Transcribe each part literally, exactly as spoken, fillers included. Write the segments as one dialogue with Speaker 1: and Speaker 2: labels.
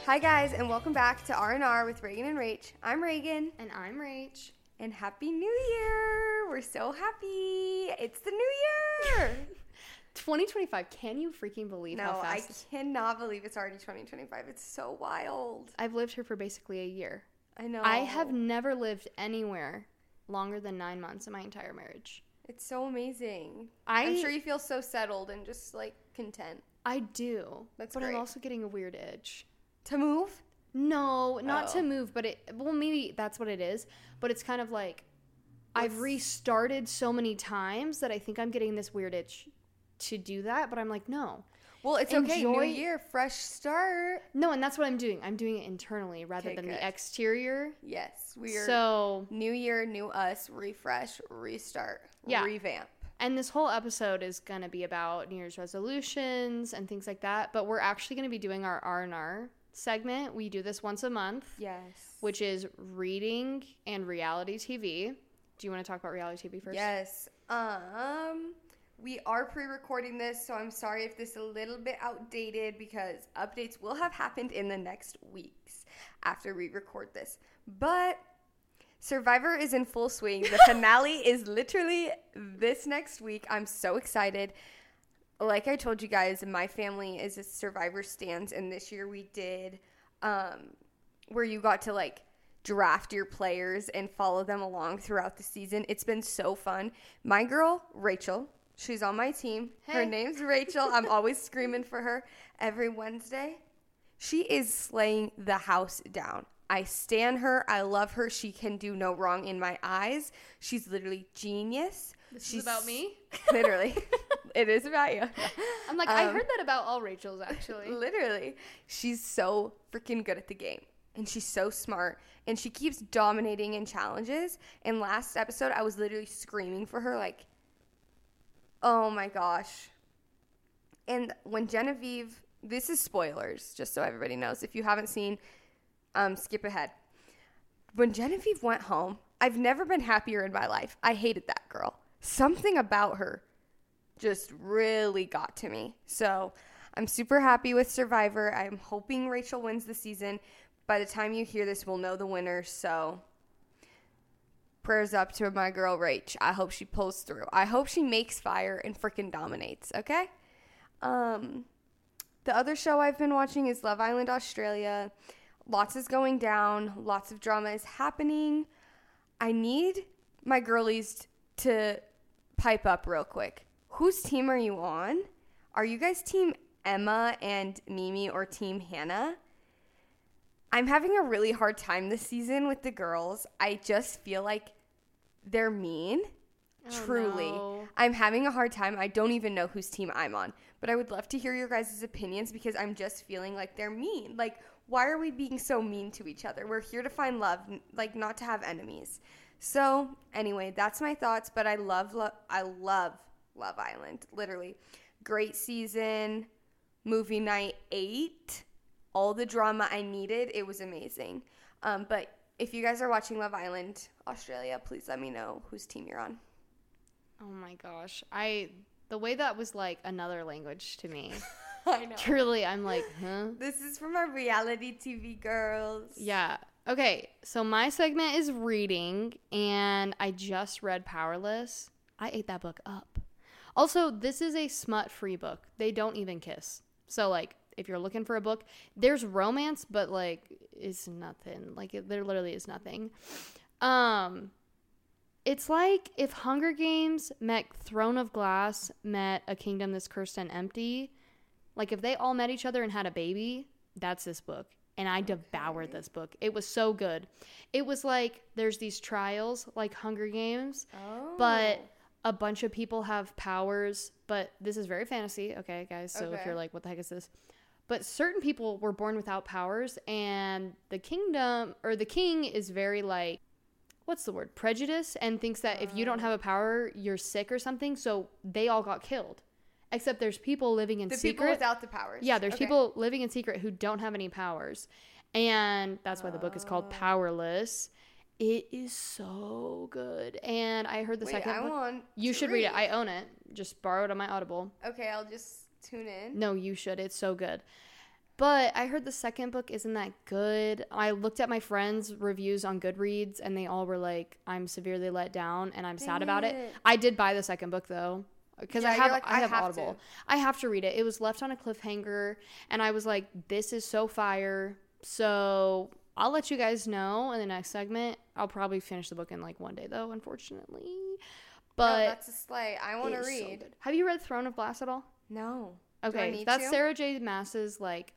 Speaker 1: Hi guys, and welcome back to R and R with Reagan and Rach. I'm Reagan.
Speaker 2: And I'm Rach.
Speaker 1: And Happy New Year! We're so happy. It's the new year!
Speaker 2: twenty twenty-five. Can you freaking believe
Speaker 1: no,
Speaker 2: how fast?
Speaker 1: I cannot believe it's already twenty twenty-five. It's so wild.
Speaker 2: I've lived here for basically a year.
Speaker 1: I know.
Speaker 2: I have never lived anywhere longer than nine months in my entire marriage.
Speaker 1: It's so amazing.
Speaker 2: I,
Speaker 1: I'm sure you feel so settled and just, like, content.
Speaker 2: I do.
Speaker 1: That's
Speaker 2: but
Speaker 1: great.
Speaker 2: I'm also getting a weird itch.
Speaker 1: To move?
Speaker 2: No, not
Speaker 1: Oh.
Speaker 2: to move, but it, well, maybe that's what it is. But it's kind of like, I've
Speaker 1: What's-
Speaker 2: restarted so many times that I think I'm getting this weird itch to do that. But I'm like, no.
Speaker 1: Well, it's okay. New
Speaker 2: Enjoy-
Speaker 1: year, fresh start.
Speaker 2: No, and that's what I'm doing. I'm doing it internally rather
Speaker 1: Okay,
Speaker 2: than
Speaker 1: good.
Speaker 2: the exterior.
Speaker 1: Yes, we are.
Speaker 2: So,
Speaker 1: New year, new us, refresh, restart,
Speaker 2: Yeah.
Speaker 1: revamp.
Speaker 2: and this whole episode is going to be about New Year's resolutions and things like that. But we're actually going to be doing our R and R segment. We do this once a month,
Speaker 1: Yes.
Speaker 2: which is reading and reality T V. Do you want to talk about reality T V first?
Speaker 1: Yes. Um, we are pre-recording this, so I'm sorry if this is a little bit outdated because updates will have happened in the next weeks after we record this. But Survivor is in full swing. The finale is literally this next week. I'm so excited. Like I told you guys, my family is a Survivor stans, and this year we did um, where you got to, like, draft your players and follow them along throughout the season. It's been so fun. My girl, Rachel, she's on my team. Her
Speaker 2: Hey.
Speaker 1: name's Rachel. I'm always screaming for her every Wednesday. She is slaying the house down. I stan her. I love her. She can do no wrong in my eyes. She's literally genius.
Speaker 2: This
Speaker 1: She's
Speaker 2: is about me?
Speaker 1: Literally. It is about you.
Speaker 2: I'm like, I
Speaker 1: Um,
Speaker 2: heard that about all Rachel's, actually.
Speaker 1: Literally. She's so freaking good at the game. And she's so smart. And she keeps dominating in challenges. And last episode, I was literally screaming for her, like, oh my gosh. And when Genevieve, this is spoilers, just so everybody knows. If you haven't seen, um, skip ahead. When Genevieve went home, I've never been happier in my life. I hated that girl. Something about her just really got to me. So I'm super happy with Survivor. I'm hoping Rachel wins the season. By the time you hear this, we'll know the winner. So prayers up to my girl, Rach. I hope she pulls through. I hope she makes fire and freaking dominates, okay? Um, the other show I've been watching is Love Island Australia. Lots is going down. Lots of drama is happening. I need my girlies to pipe up real quick. Whose team are you on? Are you guys team Emma and Mimi or team Hannah? I'm having a really hard time this season with the girls. I just feel like they're mean.
Speaker 2: Oh,
Speaker 1: Truly.
Speaker 2: no.
Speaker 1: I'm having a hard time. I don't even know whose team I'm on. But I would love to hear your guys' opinions because I'm just feeling like they're mean. Like, why are we being so mean to each other? We're here to find love, n- like not to have enemies. So, anyway, that's my thoughts. But I love, lo- I love Love Island. Literally. Great season. Movie night eight. All the drama I needed. It was amazing. Um, but if you guys are watching Love Island Australia, please let me know whose team you're on.
Speaker 2: Oh my gosh. I, the way that was like another language to me.
Speaker 1: I know.
Speaker 2: Truly, I'm like, huh?
Speaker 1: This is from our reality T V girls.
Speaker 2: Yeah. Okay, so my segment is reading, and I just read Powerless. I ate that book up. Also, this is a smut-free book. They don't even kiss. So, like, if you're looking for a book, there's romance, but, like, it's nothing. Like, it, there literally is nothing. Um, it's like if Hunger Games met Throne of Glass met A Kingdom That's Cursed and Empty. Like, if they all met each other and had a baby, that's this book. And I devoured this book. It was so good. It was like there's these trials like Hunger Games,
Speaker 1: Oh.
Speaker 2: but a bunch of people have powers. But this is very fantasy, okay, guys? So
Speaker 1: Okay.
Speaker 2: if you're like, what the heck is this? But certain people were born without powers, and the kingdom, or the king is very like, what's the word? Prejudice, and thinks that if you don't have a power, you're sick or something. So they all got killed. Except there's people living in
Speaker 1: the
Speaker 2: secret.
Speaker 1: people without the powers.
Speaker 2: Yeah, there's
Speaker 1: Okay.
Speaker 2: people living in secret who don't have any powers. And that's why the book is called
Speaker 1: Oh.
Speaker 2: Powerless. It is so good. And I heard the
Speaker 1: Wait,
Speaker 2: second
Speaker 1: I
Speaker 2: book.
Speaker 1: want
Speaker 2: You
Speaker 1: to
Speaker 2: should read it. I own it. Just borrowed on my Audible.
Speaker 1: Okay, I'll just tune in.
Speaker 2: No, you should. It's so good. But I heard the second book isn't that good. I looked at my friends' reviews on Goodreads, and they all were like, I'm severely let down, and I'm sad
Speaker 1: Dang
Speaker 2: about it.
Speaker 1: it.
Speaker 2: I did buy the second book, though, because
Speaker 1: Yeah,
Speaker 2: I
Speaker 1: you're
Speaker 2: have
Speaker 1: like,
Speaker 2: I
Speaker 1: I
Speaker 2: have
Speaker 1: have
Speaker 2: Audible.
Speaker 1: to.
Speaker 2: I have to read it. It was left on a cliffhanger, and I was like, this is so fire. So I'll let you guys know in the next segment. I'll probably finish the book in like one day, though, unfortunately. But
Speaker 1: no, that's a slay. I want to
Speaker 2: it is so
Speaker 1: read.
Speaker 2: good. Have you read Throne of Glass at all?
Speaker 1: No. Do I
Speaker 2: Okay,
Speaker 1: need
Speaker 2: that's
Speaker 1: to?
Speaker 2: Sarah J. Maas's, like,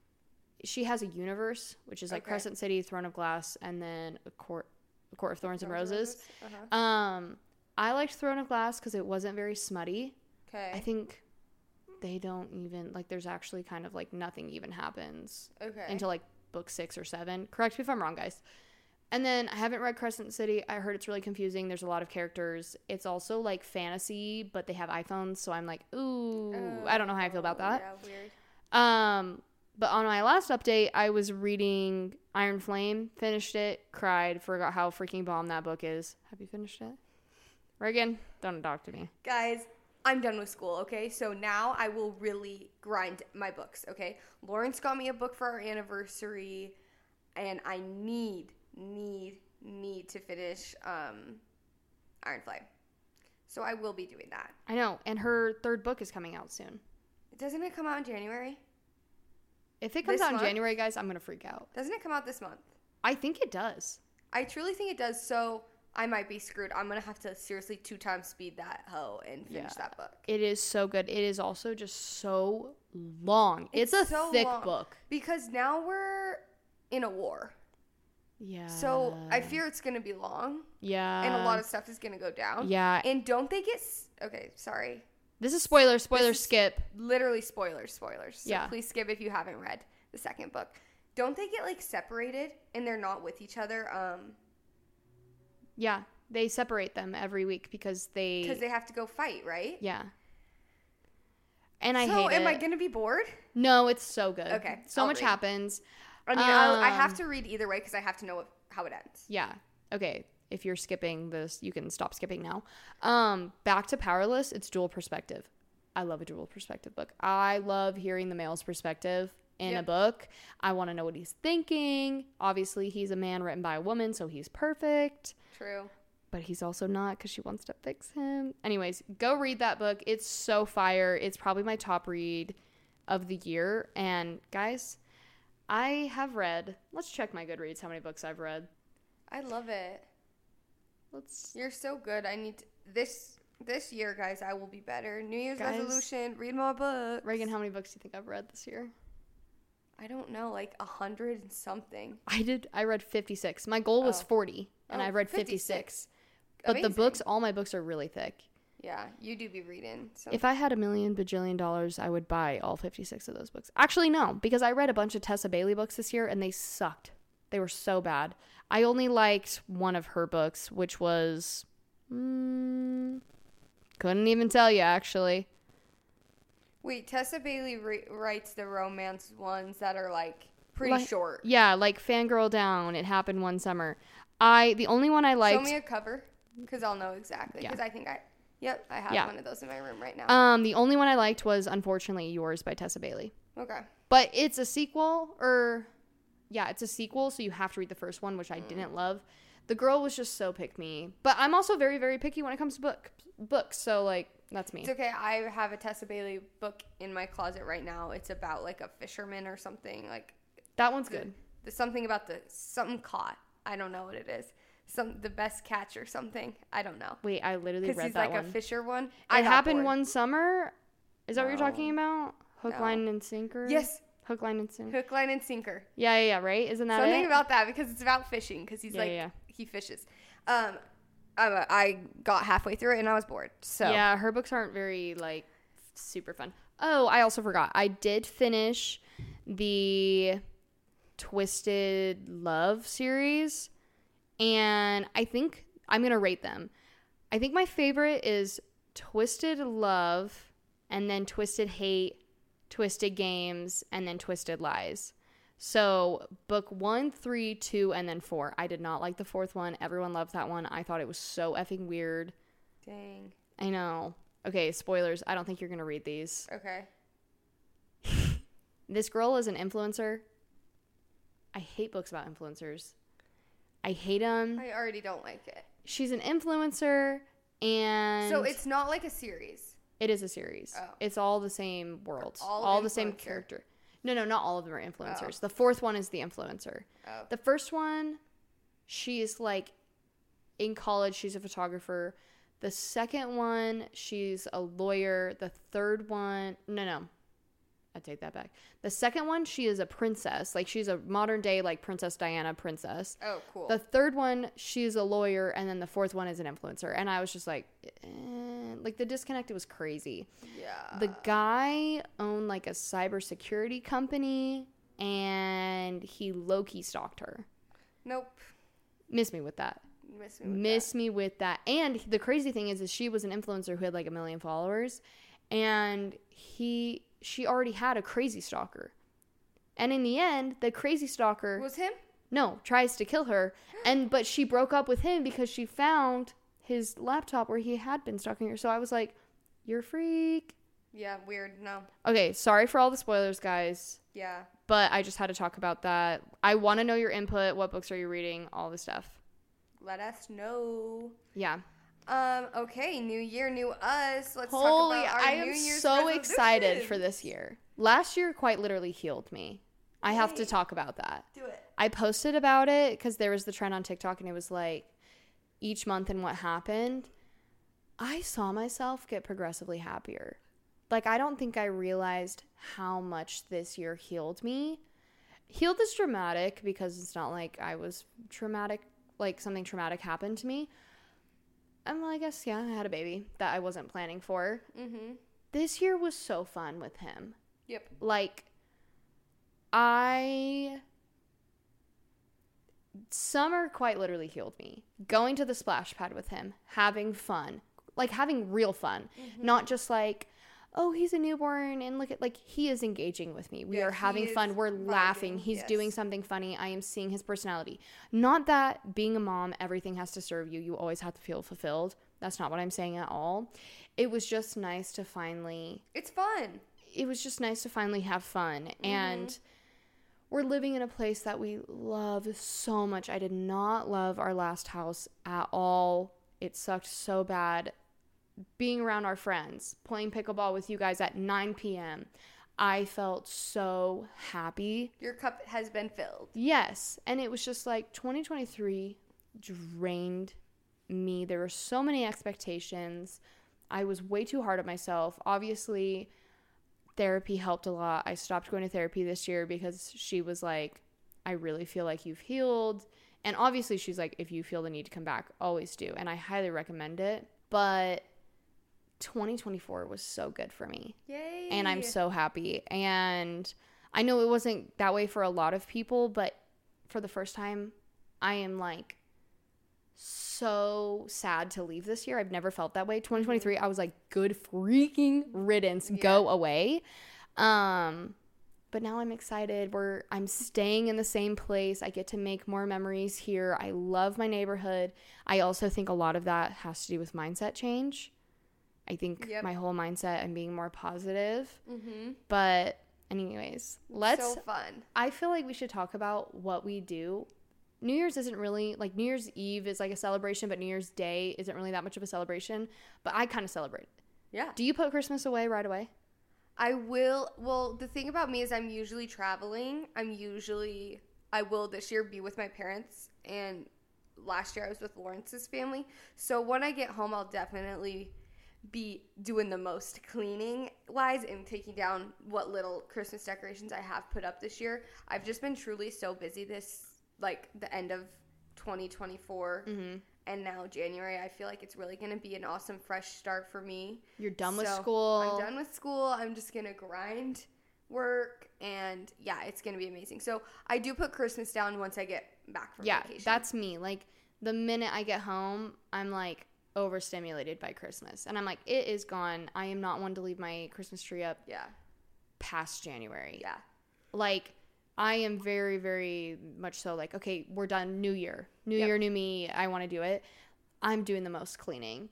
Speaker 2: she has a universe, which is like
Speaker 1: Okay.
Speaker 2: Crescent City, Throne of Glass, and then a court, a court of Thorns and
Speaker 1: Thorns
Speaker 2: Roses.
Speaker 1: Uh-huh.
Speaker 2: Um, I liked Throne of Glass because it wasn't very smutty.
Speaker 1: Okay.
Speaker 2: I think they don't even, like, there's actually kind of like nothing even happens
Speaker 1: okay.
Speaker 2: until like book six or seven. Correct me if I'm wrong, guys. And then I haven't read Crescent City. I heard it's really confusing. There's a lot of characters. It's also like fantasy, but they have iPhones, so I'm like, ooh, I don't know how I feel about that.
Speaker 1: Yeah, weird.
Speaker 2: Um, but on my last update, I was reading Iron Flame, finished it, cried, forgot how freaking bomb that book is. Have you finished it? Reagan, don't talk to me.
Speaker 1: Guys, I'm done with school, okay? So now I will really grind my books, okay? Lawrence got me a book for our anniversary, and I need, need, need to finish um, Iron Flame. So I will be doing that.
Speaker 2: I know, and her third book is coming out soon.
Speaker 1: Doesn't it come out in January?
Speaker 2: If it comes
Speaker 1: This
Speaker 2: out in
Speaker 1: month?
Speaker 2: January, guys, I'm going to freak out.
Speaker 1: Doesn't it come out this month?
Speaker 2: I think it does.
Speaker 1: I truly think it does, so I might be screwed. I'm going to have to seriously two times speed that hoe and finish
Speaker 2: Yeah.
Speaker 1: that book.
Speaker 2: It is so good. It is also just so long. It's,
Speaker 1: It's
Speaker 2: a
Speaker 1: so
Speaker 2: thick
Speaker 1: long.
Speaker 2: book.
Speaker 1: Because now we're in a war.
Speaker 2: Yeah.
Speaker 1: So I fear it's going to be long.
Speaker 2: Yeah.
Speaker 1: And a lot of stuff is going to go down.
Speaker 2: Yeah.
Speaker 1: And don't they get... S- okay, sorry.
Speaker 2: This is spoiler, spoiler,
Speaker 1: This is
Speaker 2: skip.
Speaker 1: Literally spoilers, spoilers. So
Speaker 2: Yeah.
Speaker 1: please skip if you haven't read the second book. Don't they get, like, separated and they're not with each other? Um,
Speaker 2: Yeah. They separate them every week because they...
Speaker 1: Because they have to go fight, right?
Speaker 2: Yeah. And I
Speaker 1: so
Speaker 2: hate
Speaker 1: am
Speaker 2: it.
Speaker 1: I going to be bored?
Speaker 2: No, it's so good.
Speaker 1: Okay,
Speaker 2: So
Speaker 1: I'll
Speaker 2: much
Speaker 1: read.
Speaker 2: happens.
Speaker 1: I mean, I, I have
Speaker 2: Um,
Speaker 1: to read either way because I have to know what, how it ends.
Speaker 2: Yeah. Okay. If you're skipping this, you can stop skipping now. Um, back to Powerless, it's dual perspective. I love a dual perspective book. I love hearing the male's perspective in
Speaker 1: Yep.
Speaker 2: a book. I want to know what he's thinking. Obviously, he's a man written by a woman, so he's perfect.
Speaker 1: True.
Speaker 2: But he's also not because she wants to fix him. Anyways, go read that book. It's so fire. It's probably my top read of the year. And guys, I have read, let's check my Goodreads, how many books I've read.
Speaker 1: I love it.
Speaker 2: Let's,
Speaker 1: You're so good. I need to, this this year, guys. I will be better. New Year's
Speaker 2: Guys.
Speaker 1: resolution: read more books.
Speaker 2: Reagan, how many books do you think I've read this year?
Speaker 1: I don't know, like a hundred and something.
Speaker 2: I did, I read fifty-six. My goal was
Speaker 1: Oh.
Speaker 2: forty, and
Speaker 1: Oh,
Speaker 2: I've read
Speaker 1: fifty-six.
Speaker 2: fifty-six. But the
Speaker 1: Amazing.
Speaker 2: books, all my books are really thick.
Speaker 1: Yeah, you do be reading. So.
Speaker 2: If I had a million bajillion dollars, I would buy all fifty-six of those books. Actually, no, because I read a bunch of Tessa Bailey books this year, and they sucked. They were so bad. I only liked one of her books, which was... Mm, couldn't even tell you, actually.
Speaker 1: Wait, Tessa Bailey re- writes the romance ones that are like pretty
Speaker 2: Like-
Speaker 1: short.
Speaker 2: Yeah, like Fangirl Down, It Happened One Summer. I The only one I liked...
Speaker 1: Show me a cover, because I'll know exactly.
Speaker 2: Yeah.
Speaker 1: Because I think I, yep, I have
Speaker 2: Yeah.
Speaker 1: one of those in my room right now.
Speaker 2: Um, the only one I liked was Unfortunately Yours by Tessa Bailey.
Speaker 1: Okay.
Speaker 2: But it's a sequel, or yeah, it's a sequel, so you have to read the first one, which I
Speaker 1: Mm.
Speaker 2: didn't love. The girl was just so pick me, but I'm also very, very picky when it comes to book books. So like, that's me.
Speaker 1: It's okay. I have a Tessa Bailey book in my closet right now. It's about like a fisherman or something. Like
Speaker 2: That one's
Speaker 1: the,
Speaker 2: good.
Speaker 1: the something about the something caught. I don't know what it is. Some the best catch or something. I don't know.
Speaker 2: Wait, I literally
Speaker 1: Because
Speaker 2: read
Speaker 1: he's
Speaker 2: that
Speaker 1: like
Speaker 2: one.
Speaker 1: a fisher one.
Speaker 2: It
Speaker 1: I got
Speaker 2: happened
Speaker 1: bored.
Speaker 2: one summer. Is that what you're
Speaker 1: No.
Speaker 2: talking about? Hook,
Speaker 1: No.
Speaker 2: line, and sinker.
Speaker 1: Yes,
Speaker 2: Hook, line, and sinker.
Speaker 1: hook, line, and sinker.
Speaker 2: Yeah, yeah, yeah. Right? Isn't that
Speaker 1: Something
Speaker 2: it?
Speaker 1: about that because it's about fishing. Because he's
Speaker 2: Yeah,
Speaker 1: like
Speaker 2: yeah.
Speaker 1: he fishes. Um, I, I got halfway through it and I was bored. So
Speaker 2: Yeah, her books aren't very like super fun. Oh, I also forgot. I did finish the Twisted Love series, and I think I'm gonna rate them. I think my favorite is Twisted Love, and then Twisted Hate, Twisted Games, and then Twisted Lies. So book one, three, two, and then four. I did not like the fourth one. Everyone loved that one. I thought it was so effing weird.
Speaker 1: dang.
Speaker 2: I know. Okay, spoilers. I don't think you're going to read these.
Speaker 1: Okay.
Speaker 2: This girl is an influencer. I hate books about influencers. I hate them.
Speaker 1: I already don't like it.
Speaker 2: She's an influencer, and
Speaker 1: So it's not like a series.
Speaker 2: it is a series.
Speaker 1: Oh.
Speaker 2: It's all the same world.
Speaker 1: All
Speaker 2: All, the same
Speaker 1: influencer.
Speaker 2: character. No, no, not all of them are influencers.
Speaker 1: Oh.
Speaker 2: The fourth one is the influencer.
Speaker 1: Oh.
Speaker 2: The first one, she's like in college, she's a photographer. The second one, she's a lawyer. The third one, no, no. I take that back. The second one, she is a princess. Like, she's a modern day, like, Princess Diana princess.
Speaker 1: Oh, cool.
Speaker 2: The third one, she's a lawyer. And then the fourth one is an influencer. And I was just like, eh. Like, the disconnect was crazy.
Speaker 1: Yeah.
Speaker 2: The guy owned, like, a cybersecurity company. And he low-key stalked her.
Speaker 1: Nope.
Speaker 2: Miss me with that.
Speaker 1: Miss me with
Speaker 2: Miss me with that. And the crazy thing is, is she was an influencer who had, like, a million followers. And he... she already had a crazy stalker. And in the end, the crazy stalker
Speaker 1: that. Was him?
Speaker 2: no, tries to kill her. And but she broke up with him because she found his laptop where he had been stalking her. So I was like, you're a freak.
Speaker 1: Yeah, weird. No.
Speaker 2: Okay, sorry for all the spoilers, guys.
Speaker 1: Yeah.
Speaker 2: But I just had to talk about that. I want to know your input. What books are you reading? All this stuff.
Speaker 1: Let us know.
Speaker 2: Yeah.
Speaker 1: Um, okay, new year, new us. Let's
Speaker 2: Holy,
Speaker 1: talk about our
Speaker 2: I
Speaker 1: New
Speaker 2: am
Speaker 1: Year's
Speaker 2: so excited
Speaker 1: resolutions.
Speaker 2: for this year. Last year quite literally healed me. I have to
Speaker 1: Yay.
Speaker 2: talk about that.
Speaker 1: Do it.
Speaker 2: I posted about it because there was the trend on TikTok and it was like each month and what happened. I saw myself get progressively happier. Like, I don't think I realized how much this year healed me. Healed is dramatic because it's not like I was traumatic, like something traumatic happened to me. And well, I guess, yeah, I had a baby that I wasn't planning for.
Speaker 1: Mm-hmm.
Speaker 2: This year was so fun with him.
Speaker 1: Yep.
Speaker 2: Like, I... Summer quite literally healed me. Going to the splash pad with him, having fun. Like, having real fun.
Speaker 1: Mm-hmm.
Speaker 2: Not just like, oh, he's a newborn and look at, like, he is engaging with me. We
Speaker 1: Yeah,
Speaker 2: are having
Speaker 1: he
Speaker 2: fun.
Speaker 1: is
Speaker 2: We're
Speaker 1: vibing,
Speaker 2: laughing. He's
Speaker 1: yes.
Speaker 2: doing something funny. I am seeing his personality. Not that being a mom, everything has to serve you. You always have to feel fulfilled. That's not what I'm saying at all. It was just nice to finally...
Speaker 1: It's fun.
Speaker 2: It was just nice to finally have fun.
Speaker 1: Mm-hmm.
Speaker 2: And we're living in a place that we love so much. I did not love our last house at all. It sucked so bad. Being around our friends, playing pickleball with you guys at nine p.m. I felt so happy.
Speaker 1: Your cup has been filled.
Speaker 2: Yes. And it was just like twenty twenty-three drained me. There were so many expectations. I was way too hard on myself. Obviously, therapy helped a lot. I stopped going to therapy this year because she was like, I really feel like you've healed. And obviously she's like, if you feel the need to come back, always do. And I highly recommend it. But twenty twenty-four was so good for me.
Speaker 1: Yay.
Speaker 2: And I'm so happy. And I know it wasn't that way for a lot of people, but for the first time, I am like so sad to leave this year. I've never felt that way. twenty twenty-three, I was like, good freaking riddance.
Speaker 1: Yeah.
Speaker 2: Go away. Um, but now I'm excited. We're I'm staying in the same place. I get to make more memories here. I love my neighborhood. I also think a lot of that has to do with mindset change. I think
Speaker 1: Yep.
Speaker 2: my whole mindset and being more positive.
Speaker 1: Mm-hmm.
Speaker 2: But anyways, let's
Speaker 1: So fun.
Speaker 2: I feel like we should talk about what we do. New Year's isn't really like New Year's Eve is like a celebration, but New Year's Day isn't really that much of a celebration, but I kind of celebrate.
Speaker 1: Yeah.
Speaker 2: Do you put Christmas away right away?
Speaker 1: I will. Well, the thing about me is I'm usually traveling. I'm usually, I will this year be with my parents. And last year I was with Lawrence's family. So when I get home, I'll definitely be doing the most cleaning wise and taking down what little Christmas decorations I have put up this year. I've just been truly so busy this, like the end of twenty twenty-four
Speaker 2: Mm-hmm.
Speaker 1: and now January. I feel like it's really going to be an awesome fresh start for me.
Speaker 2: You're done with
Speaker 1: So,
Speaker 2: school.
Speaker 1: I'm done with school. I'm just going to grind, work, and yeah, it's going to be amazing. So I do put Christmas down once I get back from
Speaker 2: Yeah,
Speaker 1: vacation.
Speaker 2: that's me. Like the minute I get home, I'm like overstimulated by Christmas. And I'm like, it is gone. I am not one to leave my Christmas tree up
Speaker 1: Yeah.
Speaker 2: past January.
Speaker 1: Yeah.
Speaker 2: Like I am very, very much so like, okay, we're done. New year. New
Speaker 1: Yep.
Speaker 2: year, new me. I want to do it. I'm doing the most cleaning.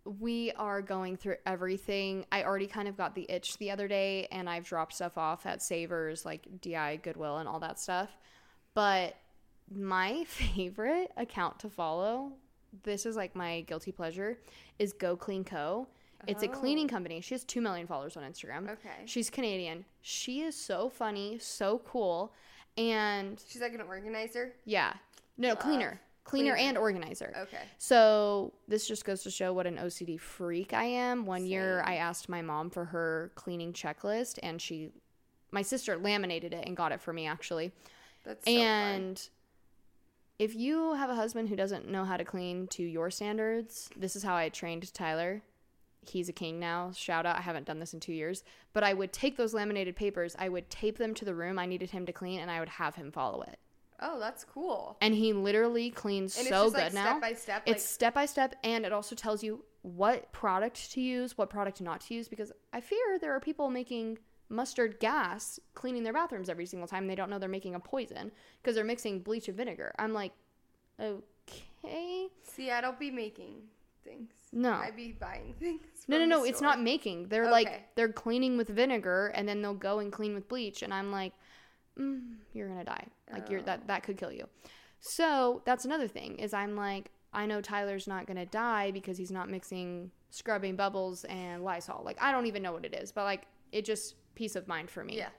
Speaker 2: we are going through everything. I already kind of got the itch the other day, and I've dropped stuff off at Savers, like D I, Goodwill, and all that stuff. But my favorite account to follow, this is like my guilty pleasure, is Go Clean Co. It's oh. a cleaning company. She has two million followers on Instagram.
Speaker 1: Okay.
Speaker 2: She's Canadian. She is so funny, so cool. And
Speaker 1: she's like an organizer?
Speaker 2: Yeah. No,
Speaker 1: Love.
Speaker 2: cleaner. Cleaner,
Speaker 1: Cleaner
Speaker 2: and organizer.
Speaker 1: Okay.
Speaker 2: So this just goes to show what an O C D freak I am. One
Speaker 1: Same.
Speaker 2: year I asked my mom for her cleaning checklist, and she, my sister laminated it and got it for me, actually.
Speaker 1: That's so
Speaker 2: and
Speaker 1: fun.
Speaker 2: If you have a husband who doesn't know how to clean to your standards, this is how I trained Tyler. He's a king now. Shout out. I haven't done this in two years. But I would take those laminated papers, I would tape them to the room I needed him to clean, and I would have him follow it.
Speaker 1: Oh, that's cool.
Speaker 2: And he literally cleans
Speaker 1: and
Speaker 2: so
Speaker 1: it's just
Speaker 2: good
Speaker 1: like
Speaker 2: now.
Speaker 1: Step by step.
Speaker 2: It's
Speaker 1: like-
Speaker 2: step by step, and it also tells you what product to use, what product not to use, because I fear there are people making mustard gas cleaning their bathrooms every single time. They don't know they're making a poison because they're mixing bleach and vinegar. I'm like, okay.
Speaker 1: See, I don't be making things.
Speaker 2: No.
Speaker 1: I'd be buying things.
Speaker 2: No, no,
Speaker 1: from
Speaker 2: no.
Speaker 1: the
Speaker 2: It's
Speaker 1: store.
Speaker 2: not making. They're
Speaker 1: Okay.
Speaker 2: like, they're cleaning with vinegar, and then they'll go and clean with bleach. And I'm like, mm, you're going to die. Like, you're that, that could kill you. So that's another thing is I'm like, I know Tyler's not going to die because he's not mixing scrubbing bubbles and Lysol. Like, I don't even know what it is, but like, it just peace of mind for me.
Speaker 1: Yeah.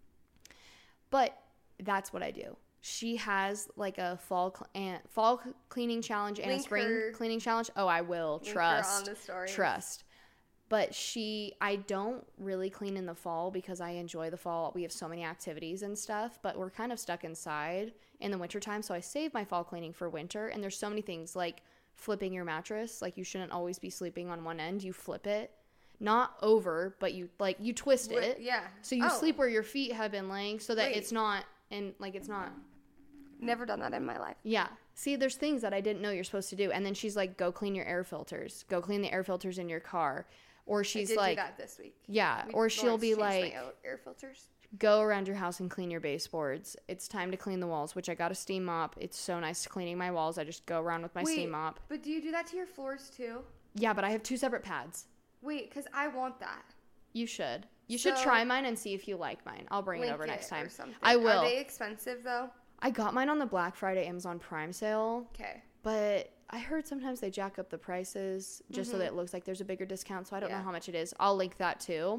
Speaker 2: But that's what I do. She has like a fall cl- and fall cleaning challenge and
Speaker 1: Link
Speaker 2: a spring
Speaker 1: her.
Speaker 2: cleaning challenge. Oh, I will.
Speaker 1: Link her
Speaker 2: Trust.
Speaker 1: on the stories.
Speaker 2: Trust. But she, I don't really clean in the fall because I enjoy the fall. We have so many activities and stuff, but we're kind of stuck inside in the wintertime. So I save my fall cleaning for winter. And there's so many things like flipping your mattress. Like you shouldn't always be sleeping on one end. You flip it. Not over, but you like you twist
Speaker 1: Wait,
Speaker 2: it.
Speaker 1: yeah.
Speaker 2: So you
Speaker 1: Oh.
Speaker 2: sleep where your feet have been laying so that
Speaker 1: Wait.
Speaker 2: it's not, and like it's not.
Speaker 1: Never done that in my life.
Speaker 2: Yeah. See, there's things that I didn't know you're supposed to do. And then she's like, go clean your air filters. Go clean the air filters in your car. Or she's
Speaker 1: I did
Speaker 2: like,
Speaker 1: do that this week.
Speaker 2: yeah.
Speaker 1: We-
Speaker 2: Or she'll
Speaker 1: Lawrence
Speaker 2: be
Speaker 1: changed my
Speaker 2: like,
Speaker 1: air- air filters.
Speaker 2: go around your house and clean your baseboards. It's time to clean the walls, which I got a steam mop. It's so nice cleaning my walls. I just go around with my
Speaker 1: Wait,
Speaker 2: steam mop.
Speaker 1: But do you do that to your floors too?
Speaker 2: Yeah, but I have two separate pads.
Speaker 1: Wait, because I want that.
Speaker 2: You should. You should
Speaker 1: So-
Speaker 2: try mine and see if you like mine. I'll bring
Speaker 1: Link
Speaker 2: it over next time.
Speaker 1: Or something.
Speaker 2: I will.
Speaker 1: Are they expensive though?
Speaker 2: I got mine on the Black Friday Amazon Prime sale.
Speaker 1: Okay.
Speaker 2: But I heard sometimes they jack up the prices just so
Speaker 1: Mhm.
Speaker 2: that it looks like there's a bigger discount. So I don't
Speaker 1: Yeah.
Speaker 2: know how much it is. I'll link that too.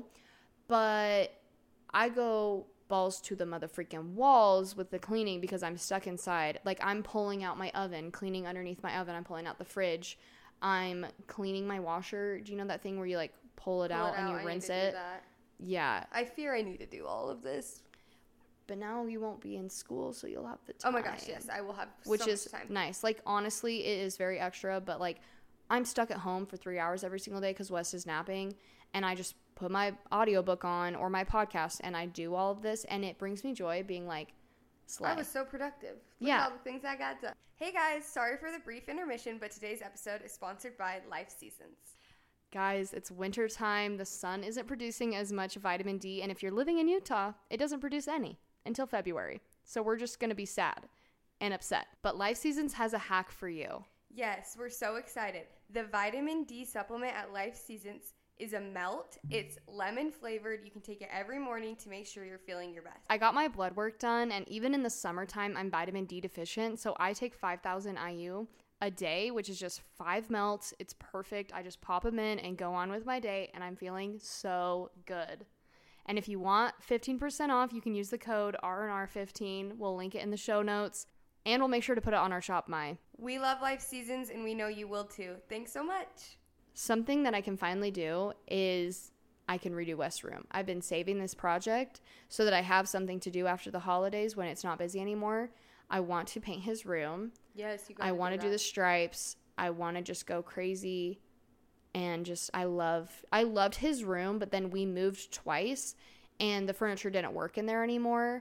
Speaker 2: But I go balls to the motherfreaking walls with the cleaning because I'm stuck inside. Like I'm pulling out my oven, cleaning underneath my oven. I'm pulling out the fridge. I'm cleaning my washer. Do you know that thing where you like pull it,
Speaker 1: Pull
Speaker 2: out,
Speaker 1: it
Speaker 2: and
Speaker 1: out,
Speaker 2: you
Speaker 1: I need
Speaker 2: rinse
Speaker 1: to do
Speaker 2: it?
Speaker 1: that.
Speaker 2: Yeah.
Speaker 1: I fear I need to do all of this.
Speaker 2: But now you won't be in school, so you'll have the
Speaker 1: Oh
Speaker 2: time.
Speaker 1: my gosh, yes, I will have
Speaker 2: Which
Speaker 1: so
Speaker 2: is
Speaker 1: much time.
Speaker 2: nice. Like, honestly, it is very extra, but, like, I'm stuck at home for three hours every single day because Wes is napping, and I just put my audiobook on or my podcast, and I do all of this, and it brings me joy being, like, slay.
Speaker 1: I was so productive. Look
Speaker 2: Yeah.
Speaker 1: at all the things I got done. Hey guys, sorry for the brief intermission, but today's episode is sponsored by Life Seasons.
Speaker 2: Guys, it's winter time. The sun isn't producing as much vitamin D, and if you're living in Utah, it doesn't produce any until February. So we're just going to be sad and upset. But Life Seasons has a hack for you.
Speaker 1: Yes, we're so excited. The vitamin D supplement at Life Seasons is a melt. It's lemon flavored. You can take it every morning to make sure you're feeling your best.
Speaker 2: I got my blood work done, and even in the summertime, I'm vitamin D deficient, so I take five thousand I U a day, which is just five melts. It's perfect. I just pop them in and go on with my day, and I'm feeling so good. And if you want fifteen percent off, you can use the code R N R fifteen. We'll link it in the show notes, and we'll make sure to put it on our Shop My.
Speaker 1: We love Life Seasons, and we know you will too. Thanks so much.
Speaker 2: Something that I can finally do is I can redo West's room. I've been saving this project so that I have something to do after the holidays when it's not busy anymore. I want to paint his room.
Speaker 1: Yes, you
Speaker 2: I want to
Speaker 1: do
Speaker 2: do
Speaker 1: that.
Speaker 2: the stripes. I want to just go crazy. And just, I love, I loved his room, but then we moved twice and the furniture didn't work in there anymore.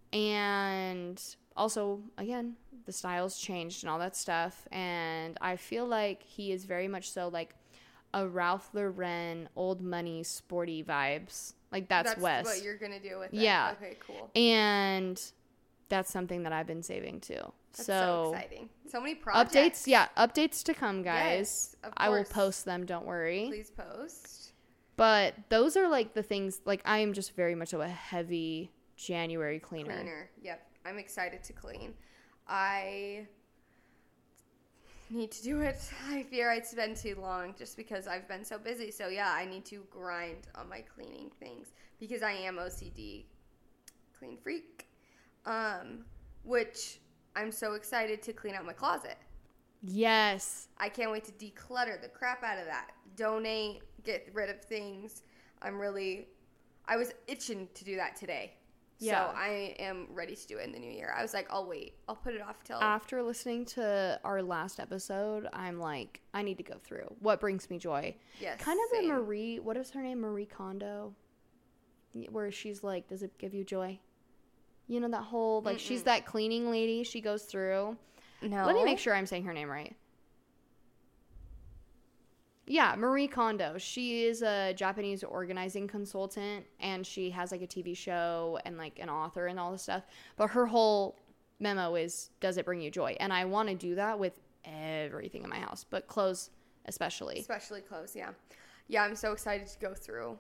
Speaker 2: And also, again, the styles changed and all that stuff. And I feel like he is very much so like a Ralph Lauren, old money, sporty vibes. Like that's,
Speaker 1: That's
Speaker 2: Wes.
Speaker 1: what you're going to do with it.
Speaker 2: Yeah.
Speaker 1: Okay, cool.
Speaker 2: And that's something that I've been saving too.
Speaker 1: That's
Speaker 2: so,
Speaker 1: so exciting. So many projects.
Speaker 2: Updates, yeah, updates to come, guys.
Speaker 1: Yes, of
Speaker 2: I will
Speaker 1: course.
Speaker 2: post them, don't worry.
Speaker 1: Please post.
Speaker 2: But those are like the things, like I am just very much of a heavy January cleaner.
Speaker 1: Cleaner, yep. I'm excited to clean. I need to do it. I fear I'd spend too long just because I've been so busy. So yeah, I need to grind on my cleaning things because I am O C D clean freak. Um, which I'm so excited to clean out my closet.
Speaker 2: Yes.
Speaker 1: I can't wait to declutter the crap out of that. Donate, get rid of things. I'm really, I was itching to do that today.
Speaker 2: Yeah.
Speaker 1: So I am ready to do it in the new year. I was like, I'll wait. I'll put it off till.
Speaker 2: After listening to our last episode, I'm like, I need to go through what brings me joy.
Speaker 1: Yes.
Speaker 2: Kind of
Speaker 1: same.
Speaker 2: the Marie, what is her name? Marie Kondo. Where she's like, does it give you joy? You know, that whole, like, Mm-mm. she's that cleaning lady she goes through.
Speaker 1: No.
Speaker 2: Let me make sure I'm saying her name right. Yeah, Marie Kondo. She is a Japanese organizing consultant, and she has, like, a T V show and, like, an author and all this stuff. But her whole memo is, does it bring you joy? And I want to do that with everything in my house, but clothes especially.
Speaker 1: Especially clothes, yeah. Yeah, I'm so excited to go through.